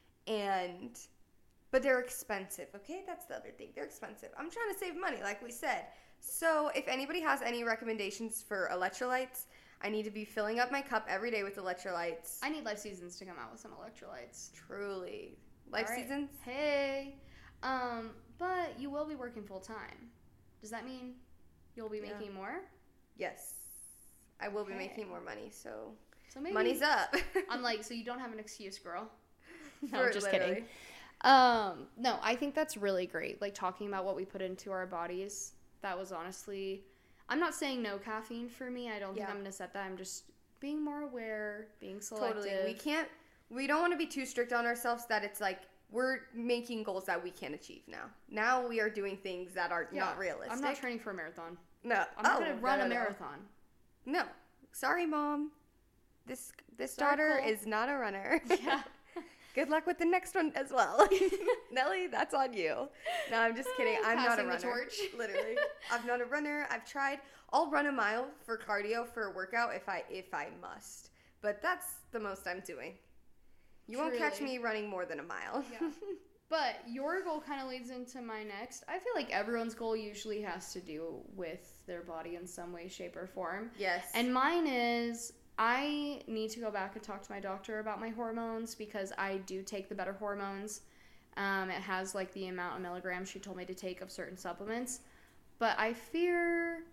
Speaker 1: and but they're expensive. Okay, that's the other thing. They're expensive. I'm trying to save money, like we said. So if anybody has any recommendations for electrolytes, I need to be filling up my cup every day with electrolytes.
Speaker 2: I need Life Seasons to come out with some electrolytes.
Speaker 1: Truly, Life
Speaker 2: All right.
Speaker 1: Seasons.
Speaker 2: Hey, um, but you will be working full time. Does that mean you'll be
Speaker 1: Yeah.
Speaker 2: making more?
Speaker 1: Yes, I will be
Speaker 2: Okay.
Speaker 1: making more money. So
Speaker 2: So maybe
Speaker 1: money's up.
Speaker 2: I'm like, so you don't have an excuse, girl. No,
Speaker 1: For
Speaker 2: I'm just
Speaker 1: literally.
Speaker 2: kidding. Um, no, I think that's really great. Like talking about what we put into our bodies. That was honestly, I'm not saying no caffeine for me. I don't
Speaker 1: Yeah.
Speaker 2: think I'm gonna set that. I'm just being more aware, being selective.
Speaker 1: Totally. We can't, we don't want to be too strict on ourselves that it's like we're making goals that we can't achieve now. Now we are doing things that are
Speaker 2: Yeah,
Speaker 1: not realistic.
Speaker 2: I'm not training for a marathon.
Speaker 1: No.
Speaker 2: I'm not
Speaker 1: Oh,
Speaker 2: gonna run
Speaker 1: no,
Speaker 2: a
Speaker 1: no, no.
Speaker 2: marathon.
Speaker 1: No. Sorry, Mom. This this
Speaker 2: Sorry,
Speaker 1: daughter
Speaker 2: Cole.
Speaker 1: is not a runner.
Speaker 2: Yeah.
Speaker 1: Good luck with the next one as well. Nelly, that's on you. No, I'm just kidding. I'm not a
Speaker 2: Passing
Speaker 1: runner.
Speaker 2: the torch.
Speaker 1: Literally. I'm not a runner. I've tried. I'll run a mile for cardio for a workout if I if I must. But that's the most I'm doing. You won't catch
Speaker 2: Truly.
Speaker 1: me running more than a mile.
Speaker 2: Yeah. But your goal kind of leads into my next. I feel like everyone's goal usually has to do with their body in some way, shape, or form.
Speaker 1: Yes.
Speaker 2: And mine is I need to go back and talk to my doctor about my hormones because I do take the better hormones. Um, it has like the amount of milligrams she told me to take of certain supplements. But I fear.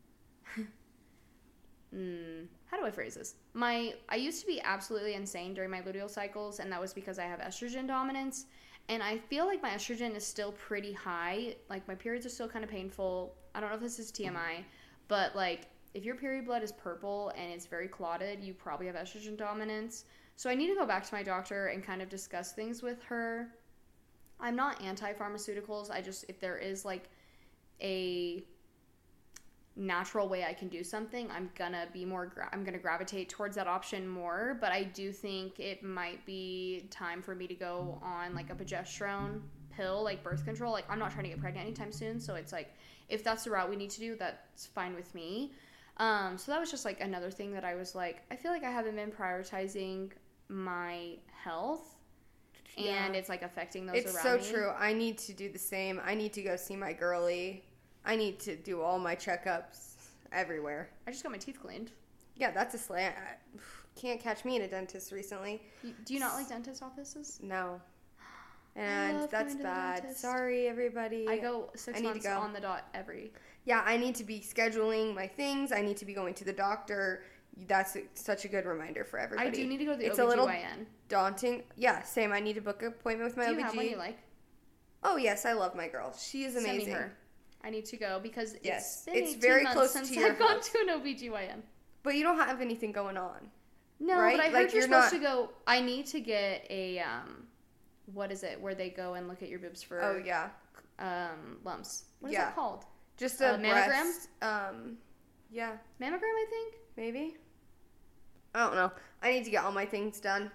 Speaker 2: mm, how do I phrase this? My I used to be absolutely insane during my luteal cycles, and that was because I have estrogen dominance. And I feel like my estrogen is still pretty high. Like, my periods are still kind of painful. I don't know if this is T M I, but, like, if your period blood is purple and it's very clotted, you probably have estrogen dominance. So I need to go back to my doctor and kind of discuss things with her. I'm not anti-pharmaceuticals. I just, if there is, like, a natural way I can do something, I'm gonna be more gra- I'm gonna gravitate towards that option more. But I do think it might be time for me to go on like a progesterone pill, like birth control. Like, I'm not trying to get pregnant anytime soon, so it's like if that's the route we need to do, that's fine with me. Um so that was just like another thing that I was like, I feel like I haven't been prioritizing my health, and
Speaker 1: Yeah.
Speaker 2: it's like affecting those
Speaker 1: It's
Speaker 2: around
Speaker 1: so
Speaker 2: me.
Speaker 1: true. I need to do the same. I need to go see my girly. I need to do all my checkups everywhere.
Speaker 2: I just got my teeth cleaned.
Speaker 1: Yeah, that's a slant. I can't catch me in a dentist recently.
Speaker 2: You- Do you not like dentist offices?
Speaker 1: No. And
Speaker 2: love
Speaker 1: that's
Speaker 2: going to the
Speaker 1: bad.
Speaker 2: dentist.
Speaker 1: Sorry, everybody.
Speaker 2: I go six
Speaker 1: I need to
Speaker 2: months
Speaker 1: go.
Speaker 2: on the dot every.
Speaker 1: Yeah, I need to be scheduling my things. I need to be going to the doctor. That's such a good reminder for everybody.
Speaker 2: I do need to go to the
Speaker 1: It's
Speaker 2: O B G Y N.
Speaker 1: a little daunting. Yeah, same. I need to book an appointment with my
Speaker 2: Do
Speaker 1: O
Speaker 2: you
Speaker 1: B G.
Speaker 2: have one you like?
Speaker 1: Oh, yes, I love my girl. She is amazing.
Speaker 2: Send me her. I need to go because
Speaker 1: Yes,
Speaker 2: it's been
Speaker 1: it's
Speaker 2: eighteen
Speaker 1: very
Speaker 2: months
Speaker 1: close
Speaker 2: since
Speaker 1: to your
Speaker 2: I've gone
Speaker 1: house.
Speaker 2: to an O B G Y N.
Speaker 1: But you don't have anything going on.
Speaker 2: No,
Speaker 1: Right?
Speaker 2: but I heard
Speaker 1: Like,
Speaker 2: you're,
Speaker 1: you're
Speaker 2: supposed
Speaker 1: not-
Speaker 2: to go. I need to get a um, what is it? Where they go and look at your boobs for
Speaker 1: Oh, yeah.
Speaker 2: um lumps. What is
Speaker 1: Yeah.
Speaker 2: that called?
Speaker 1: Just a
Speaker 2: Uh, mammogram?
Speaker 1: breast. Um, yeah,
Speaker 2: Mammogram, I think.
Speaker 1: maybe. I don't know. I need to get all my things done.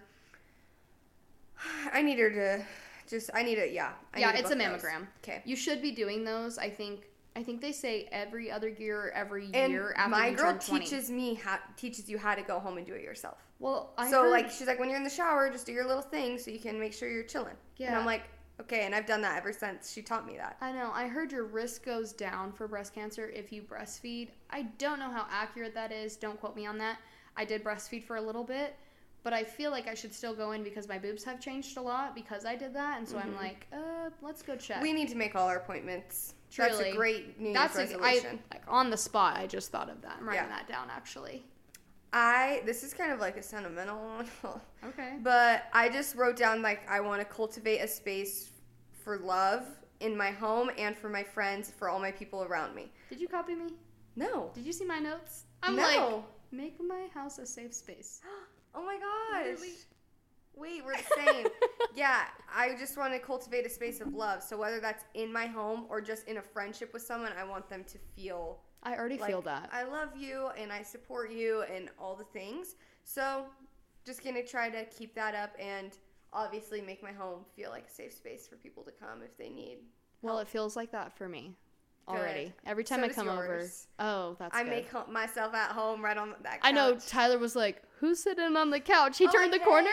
Speaker 1: I need her to just. I need it. Yeah. I
Speaker 2: yeah,
Speaker 1: need to
Speaker 2: it's a
Speaker 1: book those.
Speaker 2: mammogram.
Speaker 1: Okay.
Speaker 2: You should be doing those. I think. I think they say every other year, every
Speaker 1: And
Speaker 2: year after
Speaker 1: my
Speaker 2: you
Speaker 1: girl
Speaker 2: turn twenty.
Speaker 1: teaches me how teaches you how to go home and do it yourself.
Speaker 2: Well, I
Speaker 1: so
Speaker 2: heard,
Speaker 1: like she's like when you're in the shower, just do your little thing so you can make sure you're chilling. And
Speaker 2: Yeah.
Speaker 1: I'm like, okay, and I've done that ever since she taught me that.
Speaker 2: I know. I heard your risk goes down for breast cancer if you breastfeed. I don't know how accurate that is. Don't quote me on that. I did breastfeed for a little bit, but I feel like I should still go in because my boobs have changed a lot because I did that. And so I'm like, uh, let's go check.
Speaker 1: We need to make all our appointments. That's a
Speaker 2: Truly.
Speaker 1: great New Year's
Speaker 2: That's a,
Speaker 1: resolution.
Speaker 2: I, like, on the spot, I just thought of that. I'm writing
Speaker 1: Yeah.
Speaker 2: that down, actually.
Speaker 1: I this is kind of like a sentimental one.
Speaker 2: Okay.
Speaker 1: But I just wrote down like I want to cultivate a space for love in my home and for my friends, for all my people around me.
Speaker 2: Did you copy me?
Speaker 1: No.
Speaker 2: Did you see my notes? I'm
Speaker 1: no.
Speaker 2: like, make my house a safe space.
Speaker 1: Oh my gosh.
Speaker 2: Literally.
Speaker 1: Wait, we're the same. Yeah, I just want to cultivate a space of love. So whether that's in my home or just in a friendship with someone, I want them to feel
Speaker 2: I already
Speaker 1: like,
Speaker 2: feel that.
Speaker 1: I love you and I support you and all the things. So just going to try to keep that up and obviously make my home feel like a safe space for people to come if they need
Speaker 2: Well,
Speaker 1: help.
Speaker 2: it feels like that for me already.
Speaker 1: Good.
Speaker 2: Every time
Speaker 1: So
Speaker 2: I
Speaker 1: does
Speaker 2: come
Speaker 1: yours.
Speaker 2: over. Oh, that's
Speaker 1: I
Speaker 2: good.
Speaker 1: make ho- myself at home right on that couch.
Speaker 2: I know Tyler was like, "Who's sitting on the couch?" He
Speaker 1: Oh,
Speaker 2: turned the
Speaker 1: okay.
Speaker 2: corner.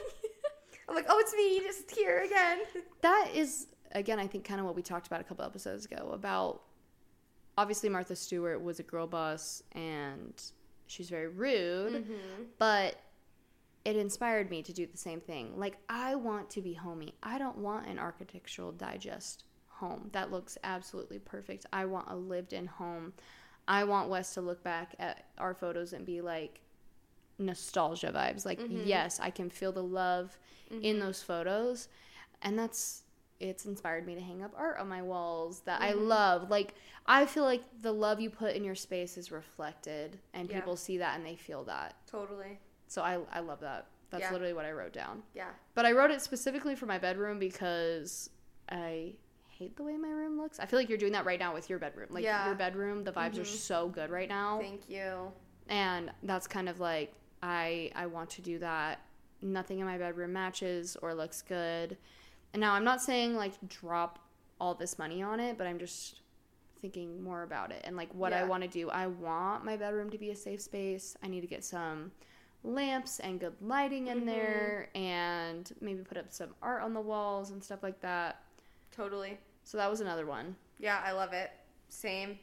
Speaker 1: I'm like, oh, it's me, just here again.
Speaker 2: That is, again, I think kind of what we talked about a couple episodes ago about, obviously Martha Stewart was a girl boss and she's very rude,
Speaker 1: Mm-hmm.
Speaker 2: but it inspired me to do the same thing. Like, I want to be homey. I don't want an Architectural Digest home that looks absolutely perfect. I want a lived-in home. I want Wes to look back at our photos and be like, nostalgia vibes. Like,
Speaker 1: Mm-hmm.
Speaker 2: yes, I can feel the love
Speaker 1: Mm-hmm.
Speaker 2: in those photos. And that's, it's inspired me to hang up art on my walls that I
Speaker 1: Mm-hmm.
Speaker 2: love. Like, I feel like the love you put in your space is reflected and
Speaker 1: Yeah.
Speaker 2: people see that and they feel that.
Speaker 1: Totally.
Speaker 2: So I, I love that. That's
Speaker 1: Yeah.
Speaker 2: literally what I wrote down.
Speaker 1: Yeah.
Speaker 2: But I wrote it specifically for my bedroom because I hate the way my room looks. I feel like you're doing that right now with your bedroom. Like,
Speaker 1: Yeah.
Speaker 2: your bedroom, the vibes are
Speaker 1: Mhm.
Speaker 2: so good right now.
Speaker 1: Thank you.
Speaker 2: And that's kind of like, I I want to do that. Nothing in my bedroom matches or looks good. And now I'm not saying, like, drop all this money on it, but I'm just thinking more about it and, like, what I
Speaker 1: Yeah.
Speaker 2: want to do. I want my bedroom to be a safe space. I need to get some lamps and good lighting in
Speaker 1: Mhm.
Speaker 2: there and maybe put up some art on the walls and stuff like that.
Speaker 1: Totally.
Speaker 2: So that was another one.
Speaker 1: Yeah, I love it. Same.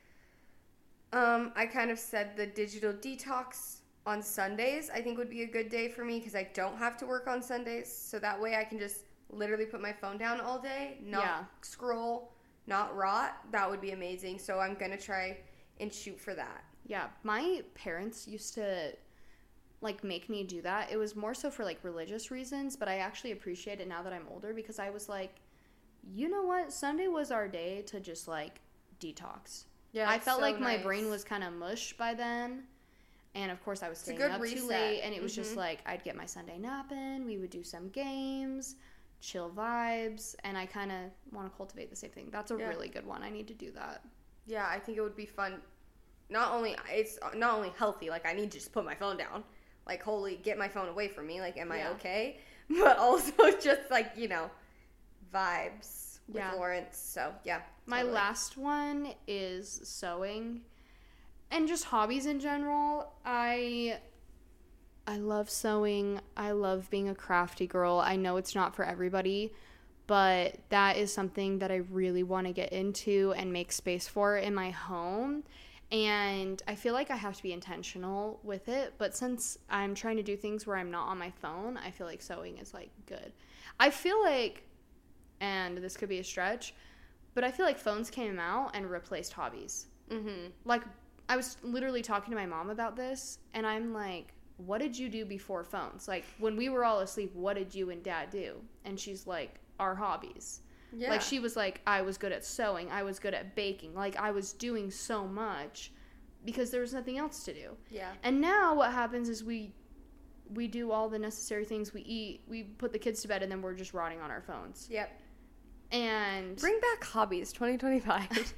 Speaker 1: Um, I kind of said the digital detox on Sundays I think would be a good day for me because I don't have to work on Sundays. So that way I can just literally put my phone down all day, not
Speaker 2: Yeah.
Speaker 1: scroll, not rot. That would be amazing. So I'm going to try and shoot for that.
Speaker 2: Yeah, my parents used to, like, make me do that. It was more so for, like, religious reasons, but I actually appreciate it now that I'm older because I was like, you know what? Sunday was our day to just, like, detox.
Speaker 1: Yeah,
Speaker 2: I
Speaker 1: it's
Speaker 2: felt
Speaker 1: so
Speaker 2: like my
Speaker 1: nice.
Speaker 2: brain was kind of mush by then. And, of course, I was
Speaker 1: a
Speaker 2: staying
Speaker 1: good
Speaker 2: up too
Speaker 1: reset.
Speaker 2: late. And it was just
Speaker 1: Mhm.
Speaker 2: like, I'd get my Sunday nap in. We would do some games, chill vibes. And I kind of want to cultivate the same thing. That's a
Speaker 1: Yeah.
Speaker 2: really good one. I need to do that.
Speaker 1: Yeah, I think it would be fun. Not only it's not only healthy, like I need to just put my phone down. Like, holy, get my phone away from me. Like, am I
Speaker 2: Yeah.
Speaker 1: okay? But also just like, you know, vibes with
Speaker 2: Yeah.
Speaker 1: Lawrence. So, yeah.
Speaker 2: My
Speaker 1: totally.
Speaker 2: last one is sewing and just hobbies in general. I I love sewing. I love being a crafty girl. I know it's not for everybody, but that is something that I really want to get into and make space for in my home. And I feel like I have to be intentional with it, but since I'm trying to do things where I'm not on my phone, I feel like sewing is like good. I feel like, and this could be a stretch, but I feel like phones came out and replaced hobbies.
Speaker 1: Mhm.
Speaker 2: Like, I was literally talking to my mom about this, and I'm like, what did you do before phones? Like, when we were all asleep, what did you and dad do? And she's like, our hobbies.
Speaker 1: Yeah.
Speaker 2: Like, she was like, I was good at sewing. I was good at baking. Like, I was doing so much because there was nothing else to do.
Speaker 1: Yeah.
Speaker 2: And now what happens is we we do all the necessary things. We eat, we put the kids to bed, and then we're just rotting on our phones.
Speaker 1: Yep.
Speaker 2: And
Speaker 1: Bring back hobbies twenty twenty-five.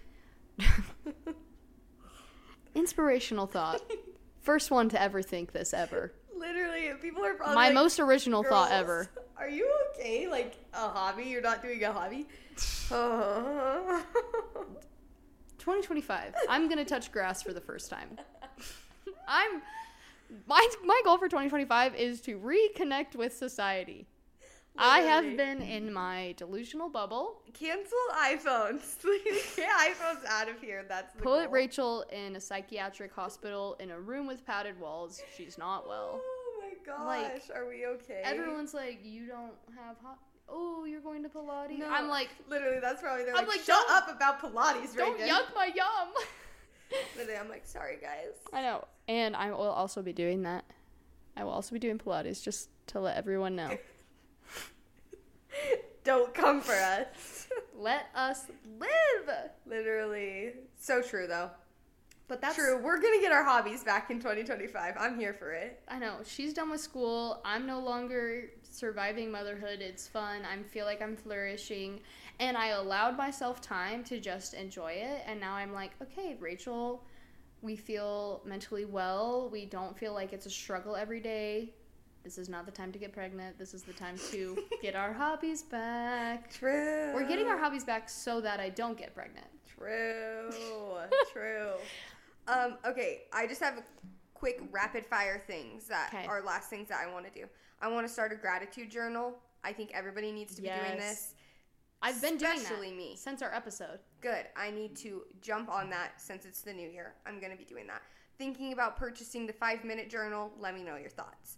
Speaker 2: inspirational thought. First one to ever think this ever.
Speaker 1: Literally, people are probably
Speaker 2: My
Speaker 1: like,
Speaker 2: most original thought
Speaker 1: "Girls,
Speaker 2: ever.
Speaker 1: Are you okay? Like, a hobby? You're not doing a hobby? Oh.
Speaker 2: twenty twenty-five. I'm going to touch grass for the first time. I'm my my goal for twenty twenty-five is to reconnect with society. I have
Speaker 1: Literally.
Speaker 2: been in my delusional bubble.
Speaker 1: Cancel iPhones. Please get iPhones out of here. That's the
Speaker 2: Put
Speaker 1: goal.
Speaker 2: Rachel in a psychiatric hospital in a room with padded walls. She's not well.
Speaker 1: Oh my gosh.
Speaker 2: Like,
Speaker 1: are we okay?
Speaker 2: Everyone's like, you don't have hot. Oh, you're going to Pilates.
Speaker 1: No,
Speaker 2: I'm like,
Speaker 1: literally, that's probably they're
Speaker 2: I'm
Speaker 1: like,
Speaker 2: like,
Speaker 1: shut
Speaker 2: don't-
Speaker 1: up about Pilates,
Speaker 2: don't
Speaker 1: Reagan.
Speaker 2: yuck my yum.
Speaker 1: Literally, I'm like, sorry guys.
Speaker 2: I know. And I will also be doing that. I will also be doing Pilates just to let everyone know.
Speaker 1: Don't come for us.
Speaker 2: Let us live.
Speaker 1: Literally. So true, though.
Speaker 2: But that's
Speaker 1: true. We're going to get our hobbies back in twenty twenty-five. I'm here for it.
Speaker 2: I know. She's done with school. I'm no longer surviving motherhood. It's fun. I feel like I'm flourishing. And I allowed myself time to just enjoy it. And now I'm like, okay, Rachel, we feel mentally well. We don't feel like it's a struggle every day. This is not the time to get pregnant. This is the time to get our hobbies back.
Speaker 1: True.
Speaker 2: We're getting our hobbies back so that I don't get pregnant.
Speaker 1: True. True. Um, okay, I just have a quick rapid fire things that
Speaker 2: okay.
Speaker 1: are last things that I want to do. I want to start a gratitude journal. I think everybody needs to be
Speaker 2: yes.
Speaker 1: doing this.
Speaker 2: I've been doing that
Speaker 1: especially me.
Speaker 2: Since our episode.
Speaker 1: Good. I need to jump on that since it's the new year. I'm going to be doing that. Thinking about purchasing the five-minute journal. Let me know your thoughts.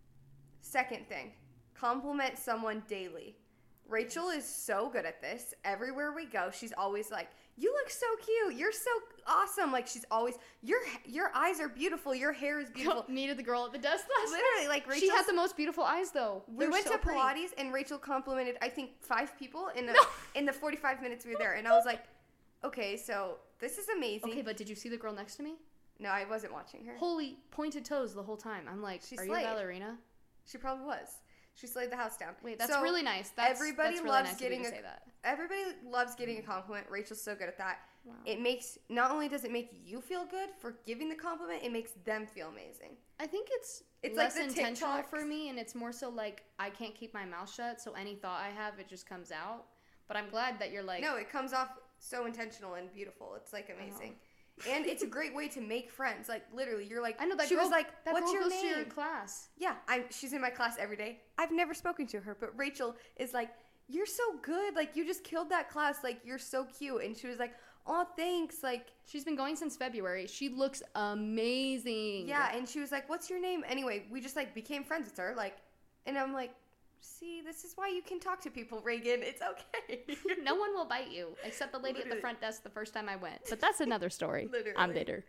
Speaker 1: Second thing, compliment someone daily. Rachel is so good at this. Everywhere we go, she's always like, you look so cute. You're so awesome. Like, she's always, your your eyes are beautiful. Your hair is beautiful.
Speaker 2: Needed the girl at the desk last
Speaker 1: Literally, like, Rachel.
Speaker 2: She had the most beautiful eyes, though.
Speaker 1: We
Speaker 2: They're
Speaker 1: went
Speaker 2: so
Speaker 1: to
Speaker 2: pretty.
Speaker 1: Pilates, and Rachel complimented, I think, five people in, a,
Speaker 2: No.
Speaker 1: in the forty-five minutes we were there. And I was like, okay, so this is amazing.
Speaker 2: Okay, but did you see the girl next to me?
Speaker 1: No, I wasn't watching her.
Speaker 2: Holy pointed toes the whole time. I'm like,
Speaker 1: She
Speaker 2: are
Speaker 1: slayed.
Speaker 2: you a ballerina?
Speaker 1: She probably was. She slayed the house down.
Speaker 2: Wait, that's
Speaker 1: So,
Speaker 2: really nice. That's,
Speaker 1: everybody
Speaker 2: that's really
Speaker 1: loves
Speaker 2: nice
Speaker 1: getting
Speaker 2: of you
Speaker 1: a
Speaker 2: to say that.
Speaker 1: everybody loves getting a compliment. Rachel's so good at that.
Speaker 2: Wow.
Speaker 1: It makes not only does it make you feel good for giving the compliment, it makes them feel amazing.
Speaker 2: I think it's,
Speaker 1: It's
Speaker 2: less
Speaker 1: like the
Speaker 2: intentional
Speaker 1: TikToks.
Speaker 2: for me, and it's more so like I can't keep my mouth shut, so any thought I have, it just comes out. But I'm glad that you're like,
Speaker 1: No, it comes off so intentional and beautiful. It's like amazing. And it's a great way to make friends. Like literally, you're like
Speaker 2: I know that
Speaker 1: she
Speaker 2: girl,
Speaker 1: was like,
Speaker 2: that
Speaker 1: "What's
Speaker 2: girl
Speaker 1: your
Speaker 2: goes
Speaker 1: name?"
Speaker 2: to your class.
Speaker 1: Yeah, I she's in my class every day. I've never spoken to her, but Rachel is like, "You're so good. Like you just killed that class. Like you're so cute." And she was like, "Oh, thanks." Like
Speaker 2: She's been going since February. She looks amazing.
Speaker 1: yeah, and she was like, "What's your name?" Anyway, we just like became friends with her. Like, and I'm like, "See, this is why you can talk to people, Reagan. It's okay."
Speaker 2: No one will bite you except the lady
Speaker 1: Literally.
Speaker 2: at the front desk the first time I went. But that's another story.
Speaker 1: Literally.
Speaker 2: I'm bitter.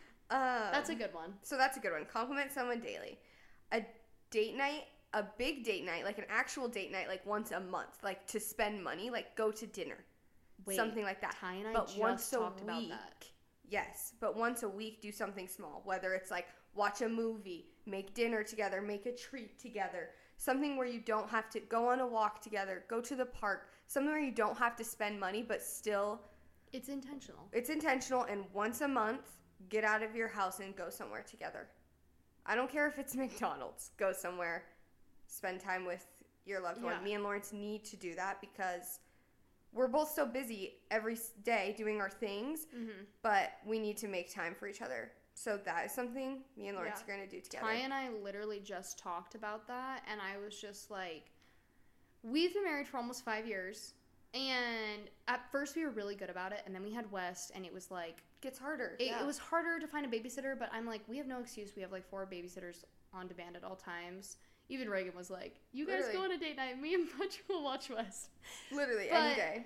Speaker 1: Um,
Speaker 2: That's a good one.
Speaker 1: So that's a good one. Compliment someone daily. A date night, a big date night, like an actual date night, like once a month, like to spend money, like go to dinner,
Speaker 2: Wait,
Speaker 1: something like that.
Speaker 2: Ty and I
Speaker 1: but
Speaker 2: just
Speaker 1: once a
Speaker 2: talked
Speaker 1: week,
Speaker 2: about that.
Speaker 1: yes, but once a week, do something small. Whether it's like watch a movie, make dinner together, make a treat together, something where you don't have to go on a walk together, go to the park, something where you don't have to spend money, but still
Speaker 2: It's intentional.
Speaker 1: it's intentional. And once a month, get out of your house and go somewhere together. I don't care if it's McDonald's. Go somewhere. Spend time with your loved one.
Speaker 2: Yeah.
Speaker 1: Me and Lawrence need to do that because we're both so busy every s- day doing our things,
Speaker 2: Mm-hmm.
Speaker 1: but we need to make time for each other. So that is something me and Lawrence
Speaker 2: Yeah.
Speaker 1: are going to do together.
Speaker 2: Ty and I literally just talked about that, and I was just like, we've been married for almost five years, and at first we were really good about it, and then we had West, and it was like,
Speaker 1: Gets harder.
Speaker 2: it,
Speaker 1: yeah.
Speaker 2: it was harder to find a babysitter, but I'm like, we have no excuse. We have like four babysitters on demand at all times. Even Reagan was like, you guys
Speaker 1: Literally.
Speaker 2: go on a date night, me and Butch will watch West.
Speaker 1: Literally,
Speaker 2: But-
Speaker 1: any day.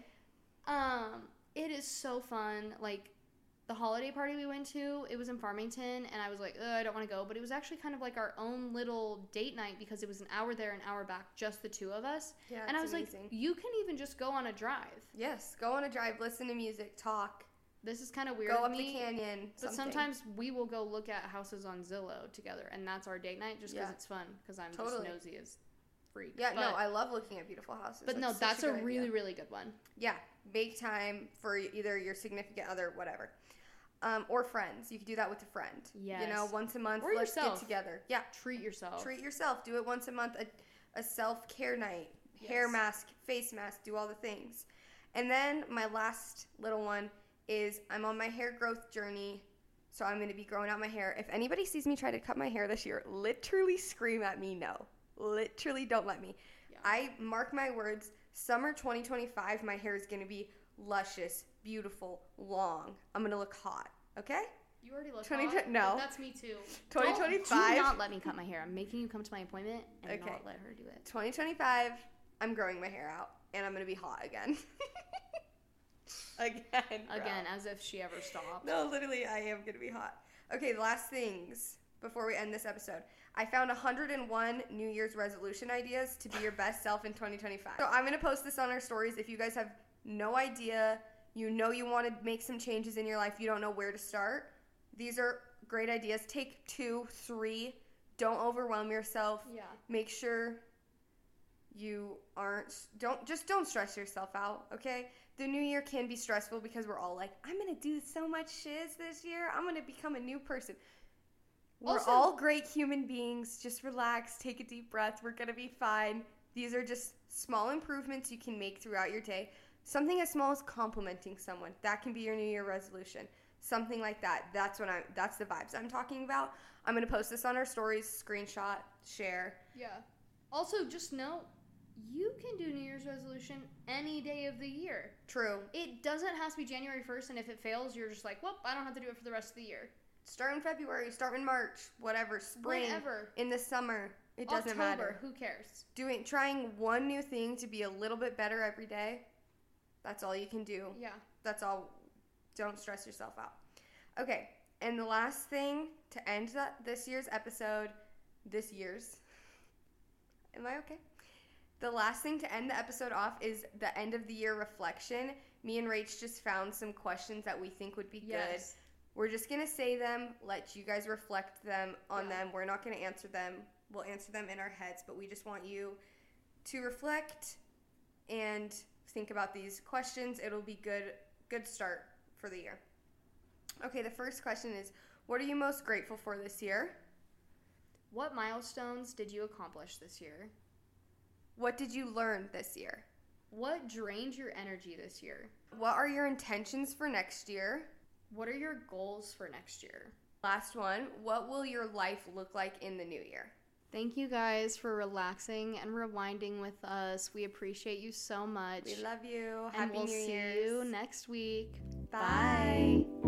Speaker 2: Um, it is so fun. Like, the holiday party we went to, it was in Farmington, and I was like, ugh, I don't want to go. But it was actually kind of like our own little date night because it was an hour there, an hour back, just the two of us.
Speaker 1: Yeah,
Speaker 2: and I
Speaker 1: it's
Speaker 2: was
Speaker 1: amazing.
Speaker 2: like, you can even just go on a drive.
Speaker 1: Yes, go on a drive, listen to music, talk,
Speaker 2: This is kind of weird
Speaker 1: go
Speaker 2: of
Speaker 1: up
Speaker 2: me,
Speaker 1: the canyon.
Speaker 2: but
Speaker 1: something.
Speaker 2: sometimes we will go look at houses on Zillow together, and that's our date night just because
Speaker 1: Yeah.
Speaker 2: it's fun, because I'm
Speaker 1: Totally.
Speaker 2: just nosy as freak.
Speaker 1: Yeah,
Speaker 2: but,
Speaker 1: no, I love looking at beautiful houses.
Speaker 2: But no,
Speaker 1: such
Speaker 2: that's a,
Speaker 1: good idea.
Speaker 2: really, really good one.
Speaker 1: Yeah, make time for either your significant other, whatever, um, or friends. You can do that with a friend. You know,
Speaker 2: Yes.
Speaker 1: once a month,
Speaker 2: Or
Speaker 1: let's
Speaker 2: yourself.
Speaker 1: get together. Yeah,
Speaker 2: Treat yourself.
Speaker 1: treat yourself. Do it once a month. A, a self care night, hair
Speaker 2: Yes.
Speaker 1: mask, face mask. Do all the things. And then my last little one is I'm on my hair growth journey. So I'm going to be growing out my hair. If anybody sees me try to cut my hair this year, literally scream at me no. Literally don't let me.
Speaker 2: Yeah.
Speaker 1: I mark my words, summer twenty twenty-five, my hair is going to be luscious, beautiful, long. I'm going to look hot, okay?
Speaker 2: You already look
Speaker 1: twenty
Speaker 2: hot.
Speaker 1: no.
Speaker 2: But that's me too.
Speaker 1: twenty
Speaker 2: Don't-
Speaker 1: twenty-five.
Speaker 2: Do not let me cut my hair. I'm making you come to my appointment and
Speaker 1: Okay.
Speaker 2: not let her do it.
Speaker 1: twenty twenty-five, I'm growing my hair out, and I'm going to be hot again. again. bro.
Speaker 2: Again, as if she ever stopped.
Speaker 1: No, literally, I am going to be hot. Okay, last things before we end this episode. I found one hundred one New Year's resolution ideas to be your best self in twenty twenty-five. So I'm going to post this on our stories. If you guys have no idea, you know you want to make some changes in your life, you don't know where to start, these are great ideas. Take two, three. Don't overwhelm yourself.
Speaker 2: Yeah.
Speaker 1: Make sure you aren't, don't, just don't stress yourself out, okay? The new year can be stressful because we're all like, I'm going to do so much shiz this year. I'm going to become a new person. We're
Speaker 2: Also-
Speaker 1: all great human beings. Just relax, take a deep breath. We're going to be fine. These are just small improvements you can make throughout your day. Something as small as complimenting someone. That can be your New Year resolution. Something like that. That's what I'm that's the vibes I'm talking about. I'm going to post this on our stories, screenshot, share.
Speaker 2: Yeah. Also, just know you can do New Year's resolution any day of the year.
Speaker 1: True.
Speaker 2: It doesn't have to be January first, and if it fails, you're just like, well, I don't have to do it for the rest of the year.
Speaker 1: Start in February, start in March, whatever, spring,
Speaker 2: Whenever.
Speaker 1: in the summer. It doesn't
Speaker 2: October,
Speaker 1: matter.
Speaker 2: who cares?
Speaker 1: Doing trying one new thing to be a little bit better every day. That's all you can do.
Speaker 2: Yeah.
Speaker 1: That's all. Don't stress yourself out. Okay, and the last thing to end that this year's episode, this year's. Am I okay? The last thing to end the episode off is the end of the year reflection. Me and Rach just found some questions that we think would be
Speaker 2: Yes.
Speaker 1: good. We're just going to say them, let you guys reflect them on
Speaker 2: Yeah.
Speaker 1: them. We're not going to answer them. We'll answer them in our heads, but we just want you to reflect and think about these questions. It'll be good good start for the year. Okay, the first question is, what are you most grateful for this year?
Speaker 2: What milestones did you accomplish this year?
Speaker 1: What did you learn this year?
Speaker 2: What drained your energy this year?
Speaker 1: What are your intentions for next year?
Speaker 2: What are your goals for next year?
Speaker 1: Last one, what will your life look like in the new year?
Speaker 2: Thank you guys for relaxing and rewinding with us. We appreciate you so much.
Speaker 1: We love you.
Speaker 2: and
Speaker 1: Happy
Speaker 2: we'll
Speaker 1: New
Speaker 2: see
Speaker 1: Year's.
Speaker 2: you next week.
Speaker 1: Bye.
Speaker 2: Bye.